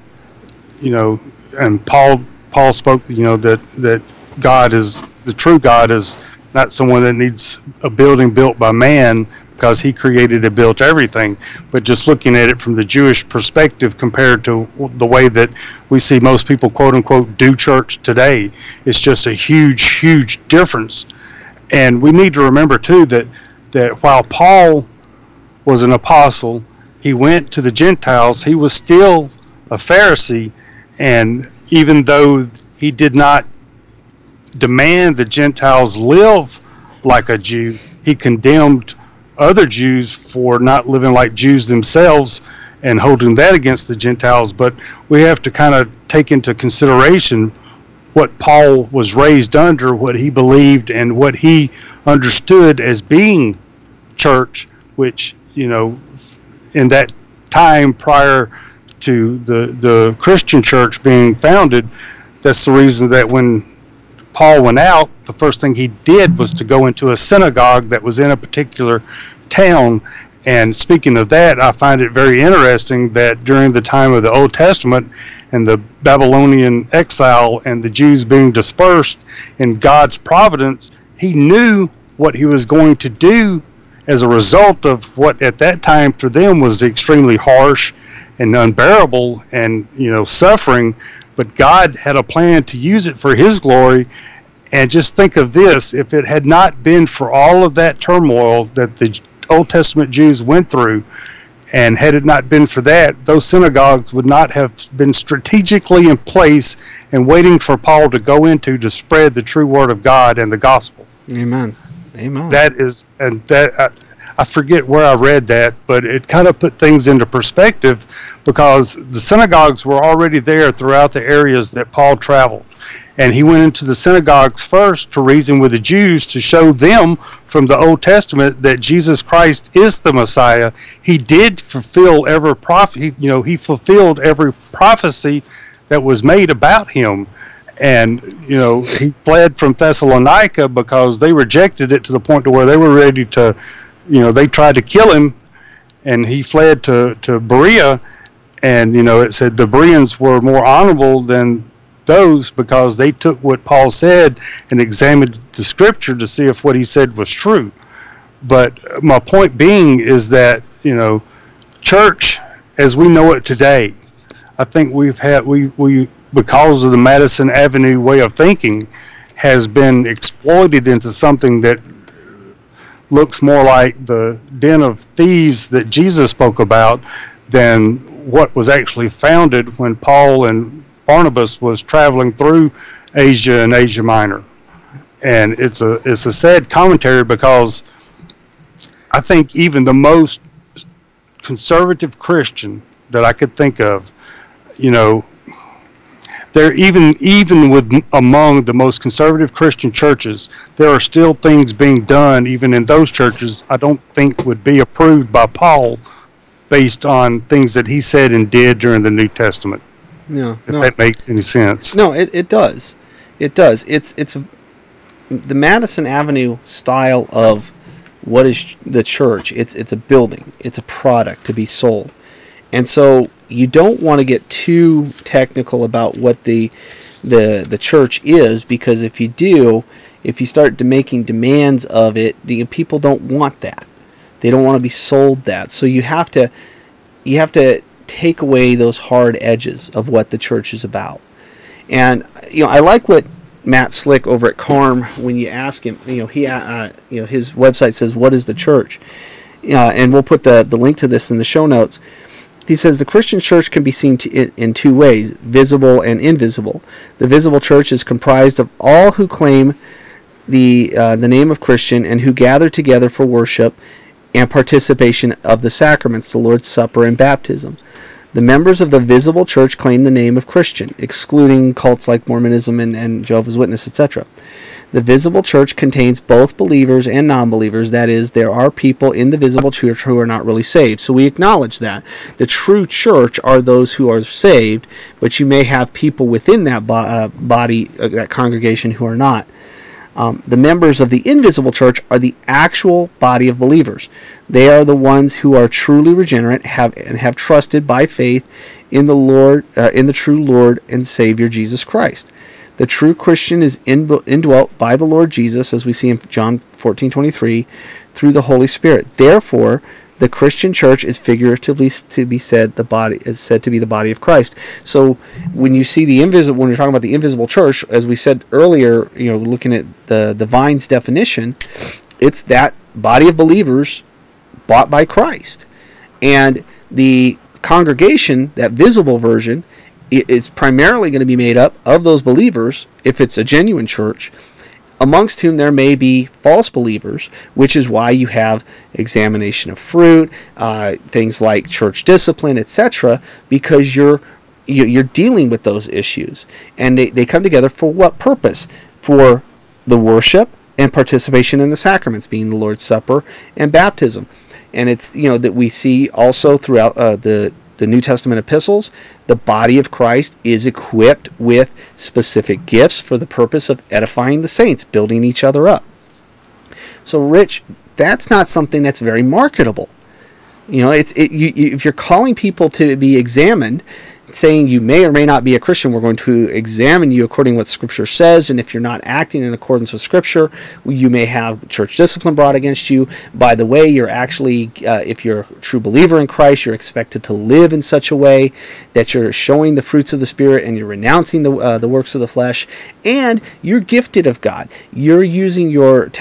B: and Paul spoke, that God is, the true God is not someone that needs a building built by man, because he created and built everything. But just looking at it from the Jewish perspective compared to the way that we see most people, quote unquote, do church today, it's just a huge, huge difference. And we need to remember too that that while Paul was an apostle, he went to the Gentiles, he was still a Pharisee, and even though he did not demand the Gentiles live like a Jew, he condemned other Jews for not living like Jews themselves and holding that against the Gentiles. But we have to kind of take into consideration what Paul was raised under, what he believed, and what he understood as being church, which, in that time prior to the Christian church being founded, that's the reason that when Paul went out, the first thing he did was to go into a synagogue that was in a particular town. And speaking of that, I find it very interesting that during the time of the Old Testament and the Babylonian exile and the Jews being dispersed, in God's providence, he knew what he was going to do as a result of what at that time for them was extremely harsh and unbearable and, suffering. But God had a plan to use it for his glory. And just think of this, if it had not been for all of that turmoil that the Old Testament Jews went through, and had it not been for that, those synagogues would not have been strategically in place and waiting for Paul to go into to spread the true word of God and the gospel.
A: Amen. Amen.
B: I forget where I read that, but it kind of put things into perspective, because the synagogues were already there throughout the areas that Paul traveled. And he went into the synagogues first to reason with the Jews, to show them from the Old Testament that Jesus Christ is the Messiah. He did fulfill every prophet. He fulfilled every prophecy that was made about him. And, he fled from Thessalonica because they rejected it to the point to where they were ready to, they tried to kill him, and he fled to Berea. And, it said the Bereans were more honorable than those, because they took what Paul said and examined the scripture to see if what he said was true. But my point being is that, church as we know it today, I think we because of the Madison Avenue way of thinking, has been exploited into something that looks more like the den of thieves that Jesus spoke about than what was actually founded when Paul and Barnabas was traveling through Asia and Asia Minor. And it's a sad commentary, because I think even the most conservative Christian that I could think of, there even among the most conservative Christian churches, there are still things being done even in those churches I don't think would be approved by Paul based on things that he said and did during the New Testament.
A: Yeah,
B: if that makes any sense.
A: No, it does. It does. It's the Madison Avenue style of what is the church. It's a building. It's a product to be sold. And so you don't want to get too technical about what the church is, because if you start making demands of it, people don't want that. They don't want to be sold that. So you have to take away those hard edges of what the church is about. And I like what Matt Slick over at Carm, when you ask him, his website says, "What is the church?" And we'll put the link to this in the show notes. He says the Christian church can be seen in two ways: visible and invisible. The visible church is comprised of all who claim the name of Christian and who gather together for worship and participation of the sacraments, the Lord's Supper and baptism. The members of the visible church claim the name of Christian, excluding cults like Mormonism and Jehovah's Witness, etc. The visible church contains both believers and non-believers. That is, there are people in the visible church who are not really saved. So we acknowledge that. The true church are those who are saved, but you may have people within that body, that congregation, who are not. The members of the invisible church are the actual body of believers. They are the ones who are truly regenerate, have trusted by faith in the Lord, in the true Lord and Savior Jesus Christ. The true Christian is indwelt by the Lord Jesus, as we see in John 14:23, through the Holy Spirit. Therefore, the Christian church is figuratively to be said to be the body of Christ. So when you see when we're talking about the invisible church, as we said earlier, looking at the Vine's definition, it's that body of believers bought by Christ. And the congregation, that visible version, is primarily going to be made up of those believers, if it's a genuine church, amongst whom there may be false believers, which is why you have examination of fruit, things like church discipline, etc., because you're dealing with those issues. And they come together for what purpose? For the worship and participation in the sacraments, being the Lord's Supper and baptism. And it's, that we see also throughout the New Testament epistles, the body of Christ is equipped with specific gifts for the purpose of edifying the saints, building each other up. So, Rich, that's not something that's very marketable. If you're calling people to be examined, saying you may or may not be a Christian, we're going to examine you according to what Scripture says, and if you're not acting in accordance with Scripture, you may have church discipline brought against you. By the way, you're actually, if you're a true believer in Christ, you're expected to live in such a way that you're showing the fruits of the Spirit and you're renouncing the works of the flesh, and you're gifted of God. You're using your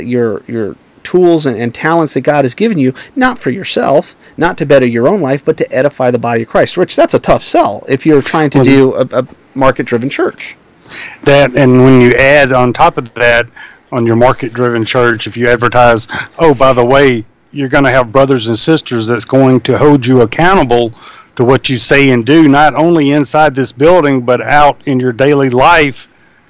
A: tools and talents that God has given you, not for yourself, not to better your own life, but to edify the body of Christ. Rich, that's a tough sell if you're trying to do a market-driven church.
B: That, and when you add on top of that, on your market-driven church, if you advertise, oh, by the way, you're going to have brothers and sisters that's going to hold you accountable to what you say and do, not only inside this building, but out in your daily life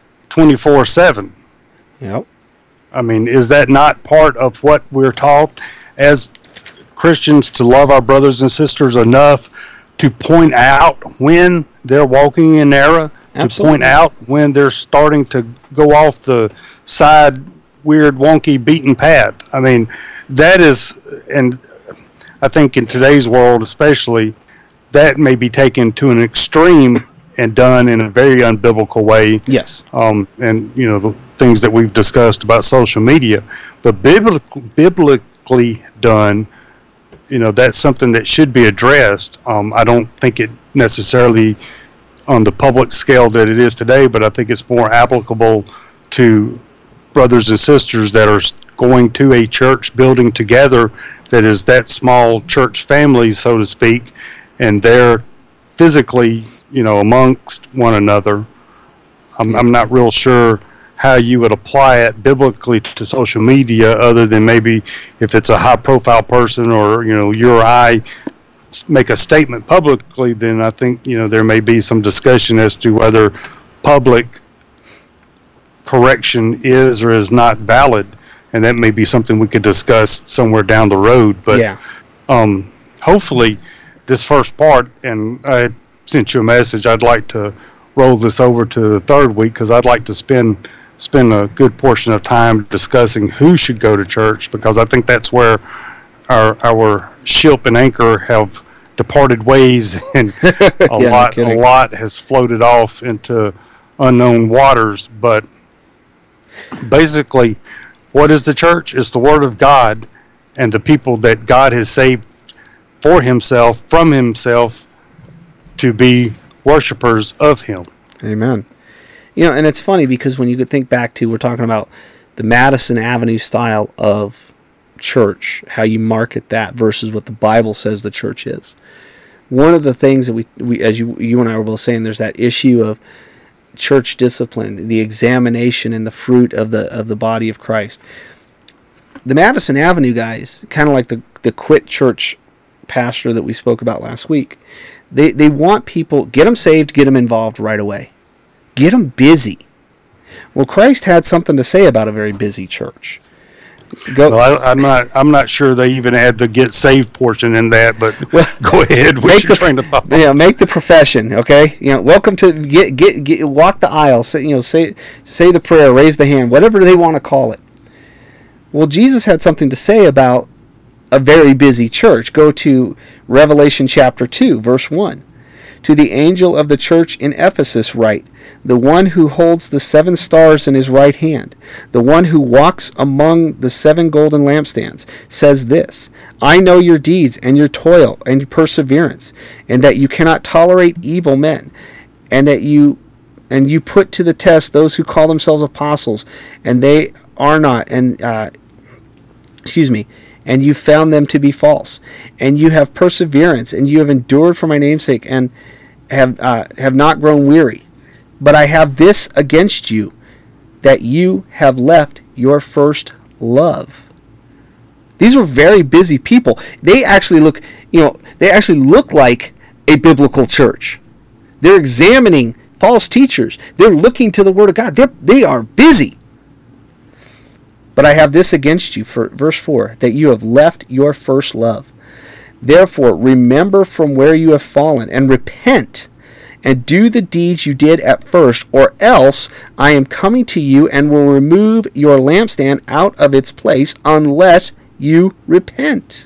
B: 24/7.
A: Yep.
B: I mean, is that not part of what we're taught as Christians, to love our brothers and sisters enough to point out when they're walking in error,
A: Absolutely.
B: to point out when they're starting to go off the side, weird, wonky, beaten path? I mean, that is, and I think in today's world especially, that may be taken to an extreme and done in a very unbiblical way.
A: Yes.
B: And, the things that we've discussed about social media. But biblically done, that's something that should be addressed. I don't think it necessarily on the public scale that it is today, but I think it's more applicable to brothers and sisters that are going to a church building together that is that small church family, so to speak, and they're physically, amongst one another. I'm not real sure how you would apply it biblically to social media, other than maybe if it's a high-profile person or, you or I make a statement publicly, then I think, there may be some discussion as to whether public correction is or is not valid, and that may be something we could discuss somewhere down the road. But
A: yeah.
B: Hopefully this first part, and I sent you a message, I'd like to roll this over to the third week, because I'd like to spend a good portion of time discussing who should go to church, because I think that's where our ship and anchor have departed ways, and a lot has floated off into unknown waters. But basically, what is the church? It's the Word of God and the people that God has saved for Himself, from Himself, to be worshipers of Him.
A: Amen. And it's funny because when you could think back to, we're talking about the Madison Avenue style of church, how you market that versus what the Bible says the church is. One of the things that we as you and I were both saying, there's that issue of church discipline, the examination and the fruit of the body of Christ. The Madison Avenue guys, kind of like the quit church pastor that we spoke about last week, they want people, get them saved, get them involved right away. Get them busy. Well, Christ had something to say about a very busy church.
B: I'm not sure they even had the get saved portion in that, but go ahead with your train of thought.
A: Make the profession, okay? Welcome to get walk the aisle. Say the prayer, raise the hand, whatever they want to call it. Well, Jesus had something to say about a very busy church. Go to Revelation chapter 2, verse 1. To the angel of the church in Ephesus write, the one who holds the 7 stars in his right hand, the one who walks among the 7 golden lampstands, says this, I know your deeds and your toil and your perseverance, and that you cannot tolerate evil men, and that you put to the test those who call themselves apostles, and they are not, and excuse me, and you found them to be false. And you have perseverance, and you have endured for my name's sake, and have not grown weary. But I have this against you, that you have left your first love. These were very busy people. They actually look like a biblical church. They're examining false teachers. They're looking to the Word of God. They are busy. But I have this against you, for verse 4, that you have left your first love. Therefore, remember from where you have fallen, and repent, and do the deeds you did at first, or else I am coming to you and will remove your lampstand out of its place unless you repent.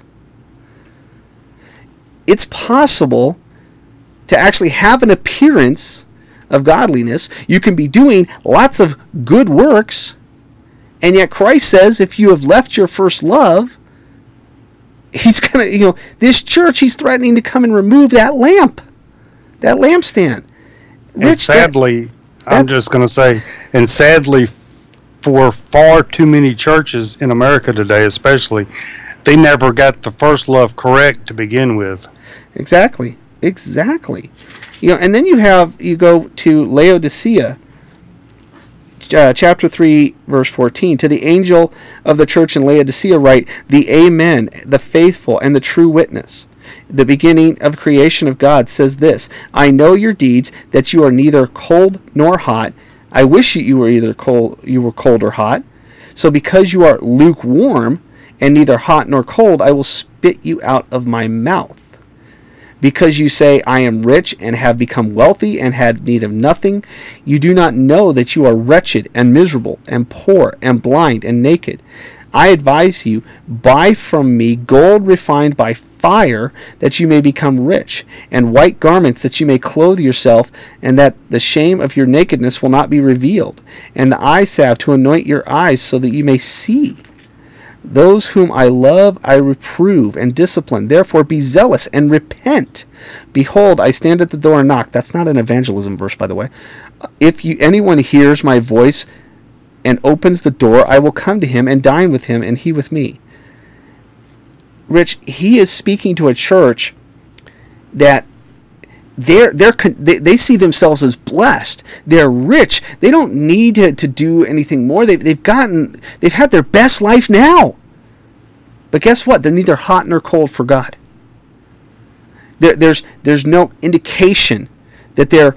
A: It's possible to actually have an appearance of godliness. You can be doing lots of good works, and yet Christ says if you have left your first love, he's going to, this church, he's threatening to come and remove that lampstand.
B: And sadly, I'm just going to say, and sadly, for far too many churches in America today, especially, they never got the first love correct to begin with.
A: Exactly. And then you go to Laodicea, chapter 3, verse 14. To the angel of the church in Laodicea write, the Amen, the faithful and the true witness, the beginning of creation of God, says this: I know your deeds, that you are neither cold nor hot. I wish you were cold or hot. So because you are lukewarm and neither hot nor cold, I will spit you out of my mouth. Because you say, I am rich and have become wealthy and had need of nothing, you do not know that you are wretched and miserable and poor and blind and naked. I advise you, buy from me gold refined by fire, that you may become rich, and white garments, that you may clothe yourself, and that the shame of your nakedness will not be revealed, and the eye salve to anoint your eyes, so that you may see. Those whom I love I reprove and discipline. Therefore be zealous and repent. Behold, I stand at the door and knock. That's not an evangelism verse, by the way. If anyone hears my voice and opens the door, I will come to him and dine with him, and he with me. Rich, he is speaking to a church that they see themselves as blessed. They're rich. They don't need to do anything more. They've had their best life now. But guess what? They're neither hot nor cold for God. There's no indication that they're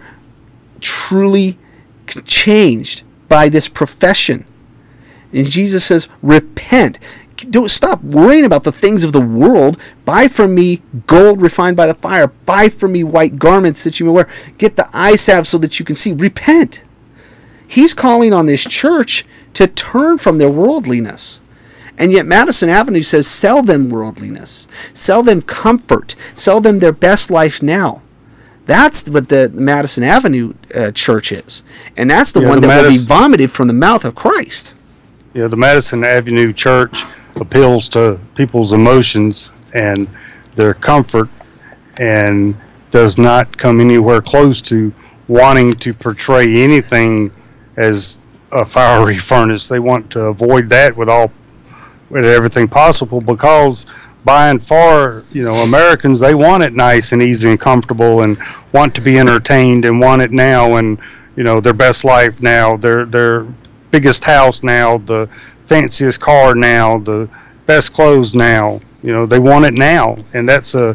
A: truly changed by this profession. And Jesus says, repent. Don't stop worrying about the things of the world. Buy from me gold refined by the fire. Buy from me white garments that you may wear. Get the eye salve so that you can see. Repent. He's calling on this church to turn from their worldliness. And yet Madison Avenue says, sell them worldliness. Sell them comfort. Sell them their best life now. That's what the Madison Avenue church is. And that's the one that will be vomited from the mouth of Christ.
B: Yeah, the Madison Avenue church appeals to people's emotions and their comfort, and does not come anywhere close to wanting to portray anything as a fiery furnace. They want to avoid that with everything possible, because by and far, Americans, they want it nice and easy and comfortable, and want to be entertained and want it now, and their best life now, their biggest house now, the fanciest car now, the best clothes now. They want it now, and that's a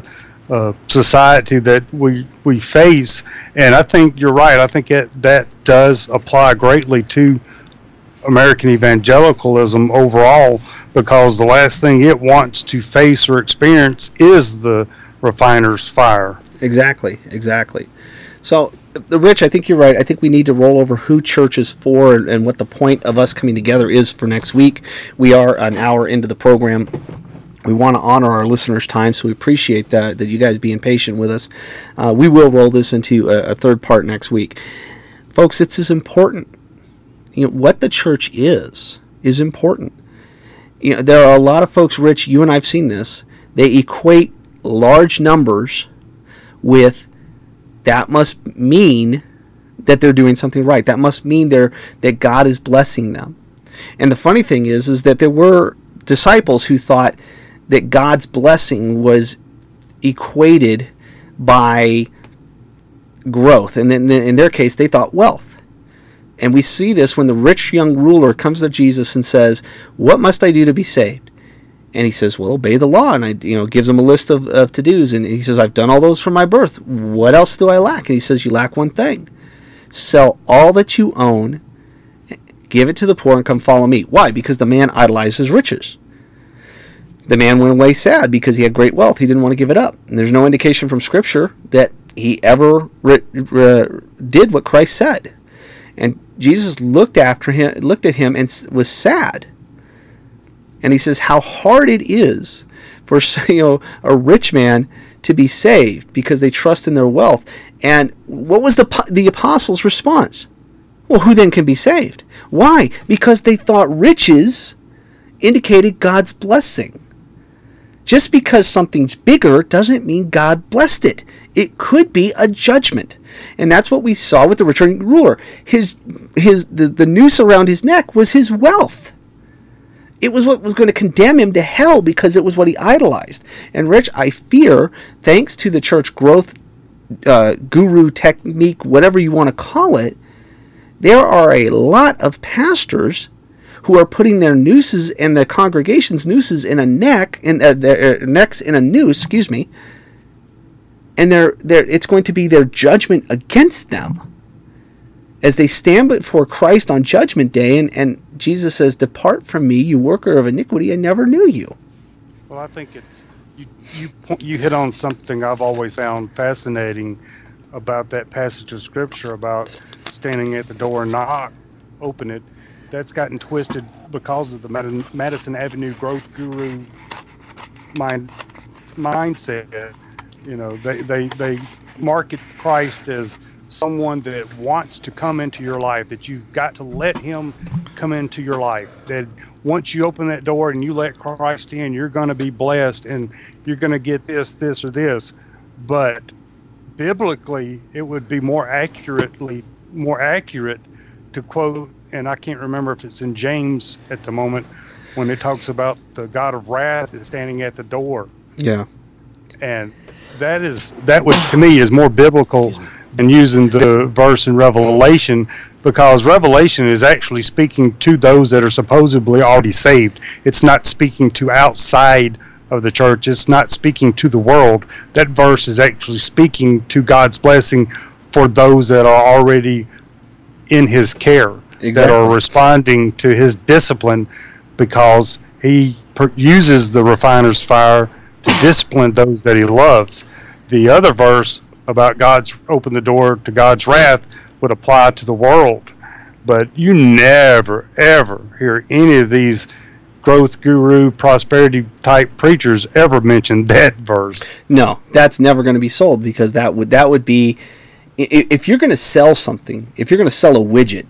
B: society that we face. And I think you're right. I think that does apply greatly to American evangelicalism overall, because the last thing it wants to face or experience is the refiner's fire.
A: Exactly. So, Rich, I think you're right. I think we need to roll over who church is for and what the point of us coming together is for next week. We are an hour into the program. We want to honor our listeners' time, so we appreciate that you guys being patient with us. We will roll this into a third part next week. Folks, it's as important. What the church is important. There are a lot of folks, Rich, you and I have seen this, they equate large numbers with, that must mean that they're doing something right. That must mean that God is blessing them. And the funny thing is that there were disciples who thought that God's blessing was equated by growth, and then in their case they thought wealth. And we see this when the rich young ruler comes to Jesus and says, "What must I do to be saved?" And he says, "Well, obey the law." And gives him a list of to-dos, and he says, "I've done all those from my birth. What else do I lack?" And he says, "You lack one thing. Sell all that you own, give it to the poor, and come follow me." Why? Because the man idolized his riches. The man went away sad because he had great wealth. He didn't want to give it up. And there's no indication from Scripture that he ever did what Christ said. And Jesus looked at him and was sad. And he says how hard it is for a rich man to be saved because they trust in their wealth. And what was the apostles' response? Well, who then can be saved? Why? Because they thought riches indicated God's blessing. Just because something's bigger doesn't mean God blessed it. It could be a judgment. And that's what we saw with the returning ruler. The noose around his neck was his wealth. It was what was going to condemn him to hell because it was what he idolized. And Rich, I fear, thanks to the church growth guru technique, whatever you want to call it, there are a lot of pastors who are putting their nooses and the congregation's nooses in a neck, and their necks in a noose, and it's going to be their judgment against them as they stand before Christ on Judgment Day, and Jesus says, "Depart from me, you worker of iniquity, I never knew you."
B: Well, I think it's you hit on something I've always found fascinating about that passage of Scripture about standing at the door and knock, open it. That's gotten twisted because of the Madison Avenue growth guru mindset. They market Christ as someone that wants to come into your life, that you've got to let him come into your life, that once you open that door and you let Christ in, you're going to be blessed and you're going to get this, or this. But biblically, it would be more accurate to quote, and I can't remember if it's in James at the moment, when it talks about the God of wrath is standing at the door.
A: Yeah.
B: And that would, to me, is more biblical than using the verse in Revelation, because Revelation is actually speaking to those that are supposedly already saved. It's not speaking to outside of the church. It's not speaking to the world. That verse is actually speaking to God's blessing for those that are already in his care, that are responding to his discipline, because he uses the refiner's fire to discipline those that he loves. The other verse about God's open the door to God's wrath would apply to the world. But you never, ever hear any of these growth guru, prosperity type preachers ever mention that verse.
A: No, that's never going to be sold, because that would be, if you're going to sell something, if you're going to sell a widget,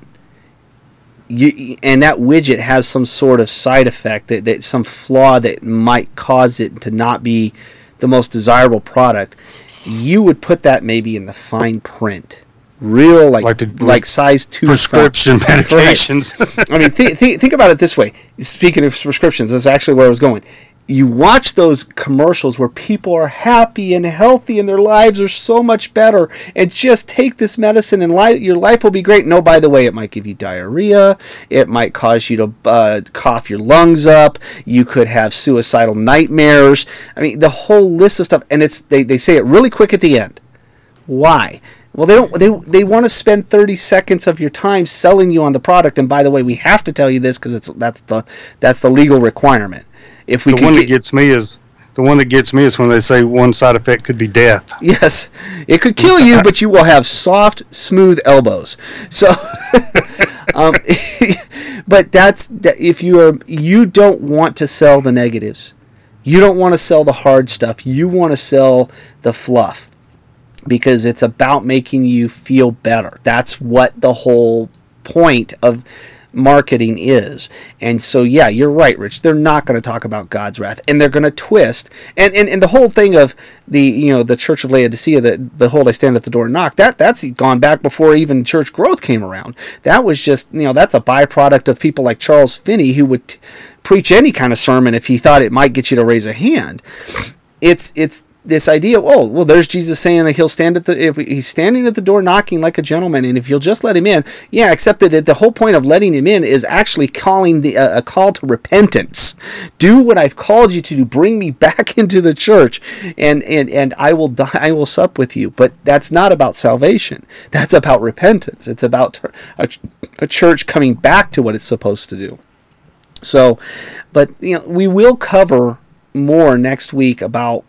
A: and that widget has some sort of side effect, that some flaw that might cause it to not be the most desirable product, you would put that maybe in the fine print, real like size 2
B: prescription medications.
A: Right. I mean, think about it this way. Speaking of prescriptions, that's actually where I was going. You watch those commercials where people are happy and healthy and their lives are so much better, and just take this medicine and your life will be great. No, by the way, it might give you diarrhea. It might cause you to cough your lungs up. You could have suicidal nightmares. I mean, the whole list of stuff, and they say it really quick at the end. Why? Well, they want to spend 30 seconds of your time selling you on the product, and by the way, we have to tell you this because that's the legal requirement. The one that gets me is
B: when they say one side effect could be death.
A: Yes, it could kill you, but you will have soft, smooth elbows. So, but if you don't want to sell the negatives, you don't want to sell the hard stuff. You want to sell the fluff, because it's about making you feel better. That's what the whole point of marketing is. And so, yeah, you're right, Rich. They're not going to talk about God's wrath, and they're going to twist. And the whole thing of the Church of Laodicea, that behold, I stand at the door and knock. That's gone back before even church growth came around. That was just that's a byproduct of people like Charles Finney, who would preach any kind of sermon if he thought it might get you to raise a hand. It's this idea, there's Jesus saying that he'll stand if he's standing at the door knocking like a gentleman, and if you'll just let him in, except that the whole point of letting him in is actually calling a call to repentance. Do what I've called you to do. Bring me back into the church, and I will sup with you. But that's not about salvation. That's about repentance. It's about a church coming back to what it's supposed to do. So, but we will cover more next week about.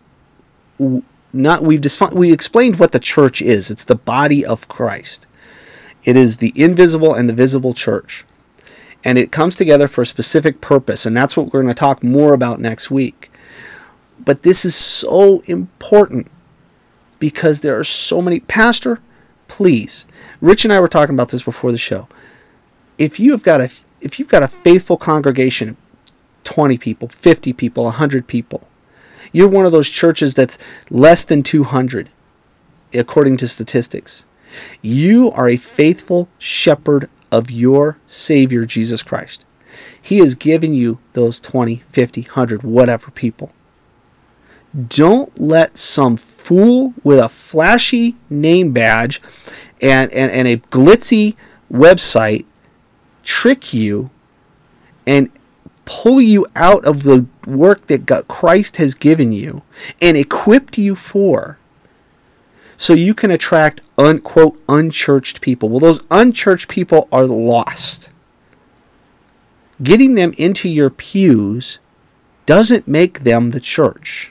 A: We explained what the church is. It's the body of Christ. It is the invisible and the visible church. And it comes together for a specific purpose, and that's what we're going to talk more about next week. But this is so important because there are so many. Pastor, please. Rich and I were talking about this before the show. If you've got a faithful congregation, 20 people, 50 people, 100 people, you're one of those churches that's less than 200, according to statistics. You are a faithful shepherd of your Savior, Jesus Christ. He has given you those 20, 50, 100, whatever people. Don't let some fool with a flashy name badge and a glitzy website trick you and pull you out of the work that Christ has given you and equipped you for, so you can attract unquote unchurched people. Well, those unchurched people are lost. Getting them into your pews doesn't make them the church.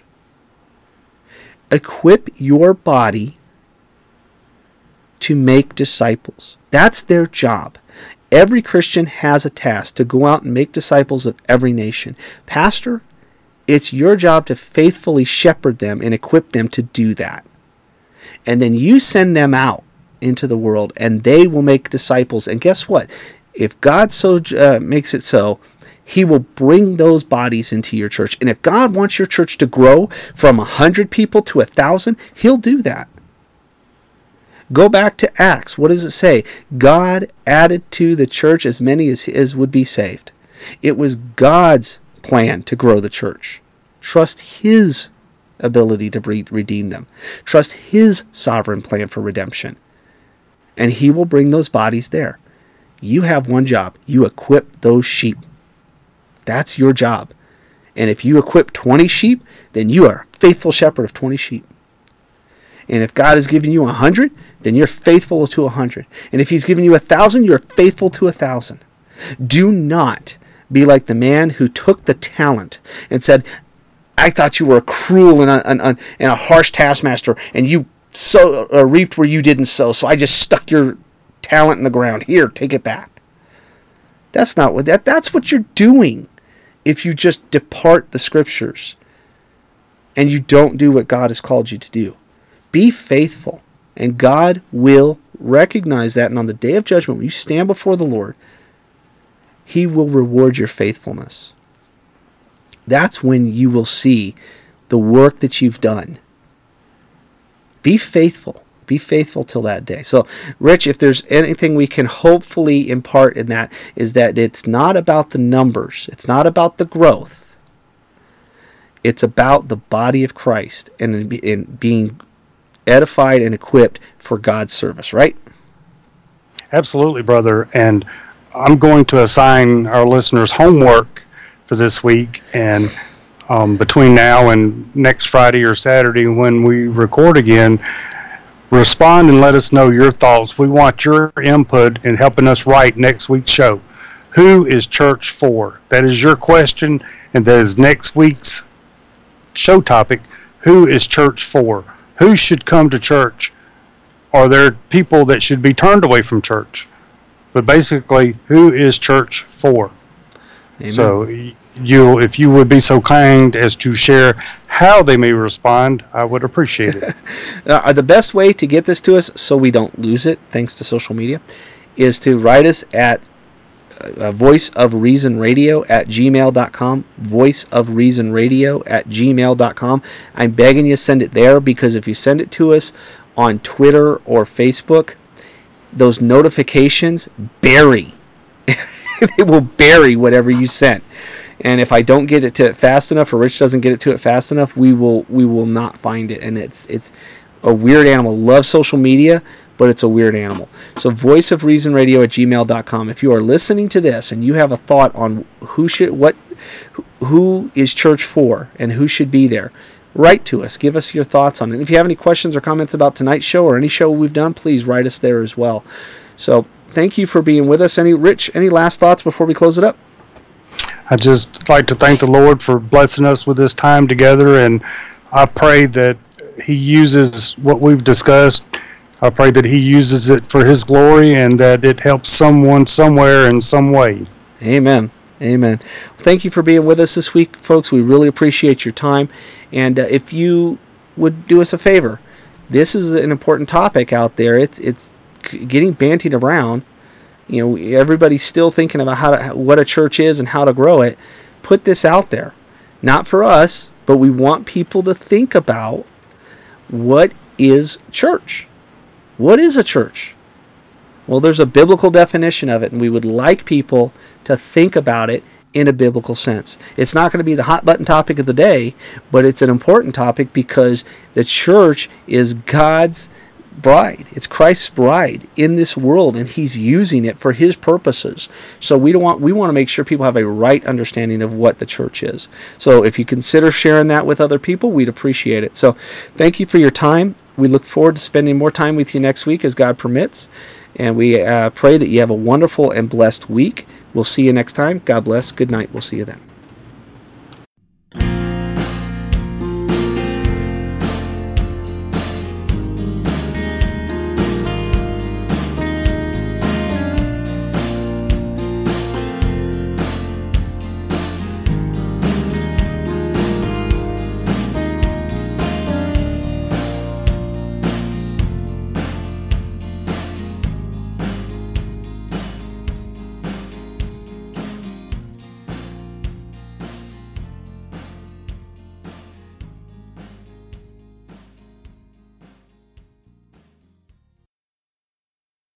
A: Equip your body to make disciples. That's their job. Every Christian has a task to go out and make disciples of every nation. Pastor, it's your job to faithfully shepherd them and equip them to do that. And then you send them out into the world, and they will make disciples. And guess what? If God so makes it so, He will bring those bodies into your church. And if God wants your church to grow from 100 people to 1,000, He'll do that. Go back to Acts. What does it say? God added to the church as many as would be saved. It was God's plan to grow the church. Trust His ability to redeem them. Trust His sovereign plan for redemption. And He will bring those bodies there. You have one job. You equip those sheep. That's your job. And if you equip 20 sheep, then you are a faithful shepherd of 20 sheep. And if God has given you 100, then you're faithful to 100. And if He's given you 1,000, you're faithful to 1,000. Do not be like the man who took the talent and said, I thought you were a cruel and a harsh taskmaster, and you reaped where you didn't sow, so I just stuck your talent in the ground. Here, take it back. That's not what that's what you're doing if you just depart the Scriptures and you don't do what God has called you to do. Be faithful, and God will recognize that. And on the day of judgment, when you stand before the Lord, He will reward your faithfulness. That's when you will see the work that you've done. Be faithful. Be faithful till that day. So, Rich, if there's anything we can hopefully impart in that, is that it's not about the numbers. It's not about the growth. It's about the body of Christ and in being edified and equipped for God's service, right?
B: Absolutely, brother. And I'm going to assign our listeners homework for this week, and between now and next Friday or Saturday when we record again, respond and let us know your thoughts. We want your input in helping us write next week's show. Who is church for? That is your question, and that is next week's show topic. Who is church for? Who should come to church? Are there people that should be turned away from church? But basically, who is church for? Amen. So if you would be so kind as to share how they may respond, I would appreciate it.
A: The best way to get this to us so we don't lose it, thanks to social media, is to write us at voiceofreasonradio@gmail.com, voiceofreasonradio@gmail.com. I'm begging you, send it there, because if you send it to us on Twitter or Facebook, those notifications bury. They will bury whatever you sent. And if I don't get it to it fast enough, or Rich doesn't get it to it fast enough, we will not find it. And it's a weird animal. Love social media, but it's a weird animal. So voiceofreasonradio@gmail.com. If you are listening to this and you have a thought on who is church for and who should be there, write to us. Give us your thoughts on it. If you have any questions or comments about tonight's show or any show we've done, please write us there as well. So thank you for being with us. Rich, any last thoughts before we close it up?
B: I just like to thank the Lord for blessing us with this time together, and I pray that He uses what we've discussed. I pray that He uses it for His glory and that it helps someone somewhere in some way.
A: Amen. Amen. Thank you for being with us this week, folks. We really appreciate your time. And if you would do us a favor, this is an important topic out there. It's getting bantied around. You know, everybody's still thinking about what a church is and how to grow it. Put this out there. Not for us, but we want people to think about, what is church? What is a church? Well, there's a biblical definition of it, and we would like people to think about it in a biblical sense. It's not going to be the hot button topic of the day, but it's an important topic because the church is God's bride. It's Christ's bride in this world, and He's using it for His purposes. So we want to make sure people have a right understanding of what the church is. So if you consider sharing that with other people, we'd appreciate it. So thank you for your time. We look forward to spending more time with you next week as God permits, and we pray that you have a wonderful and blessed week. We'll see you next time. God bless. Good night. We'll see you then.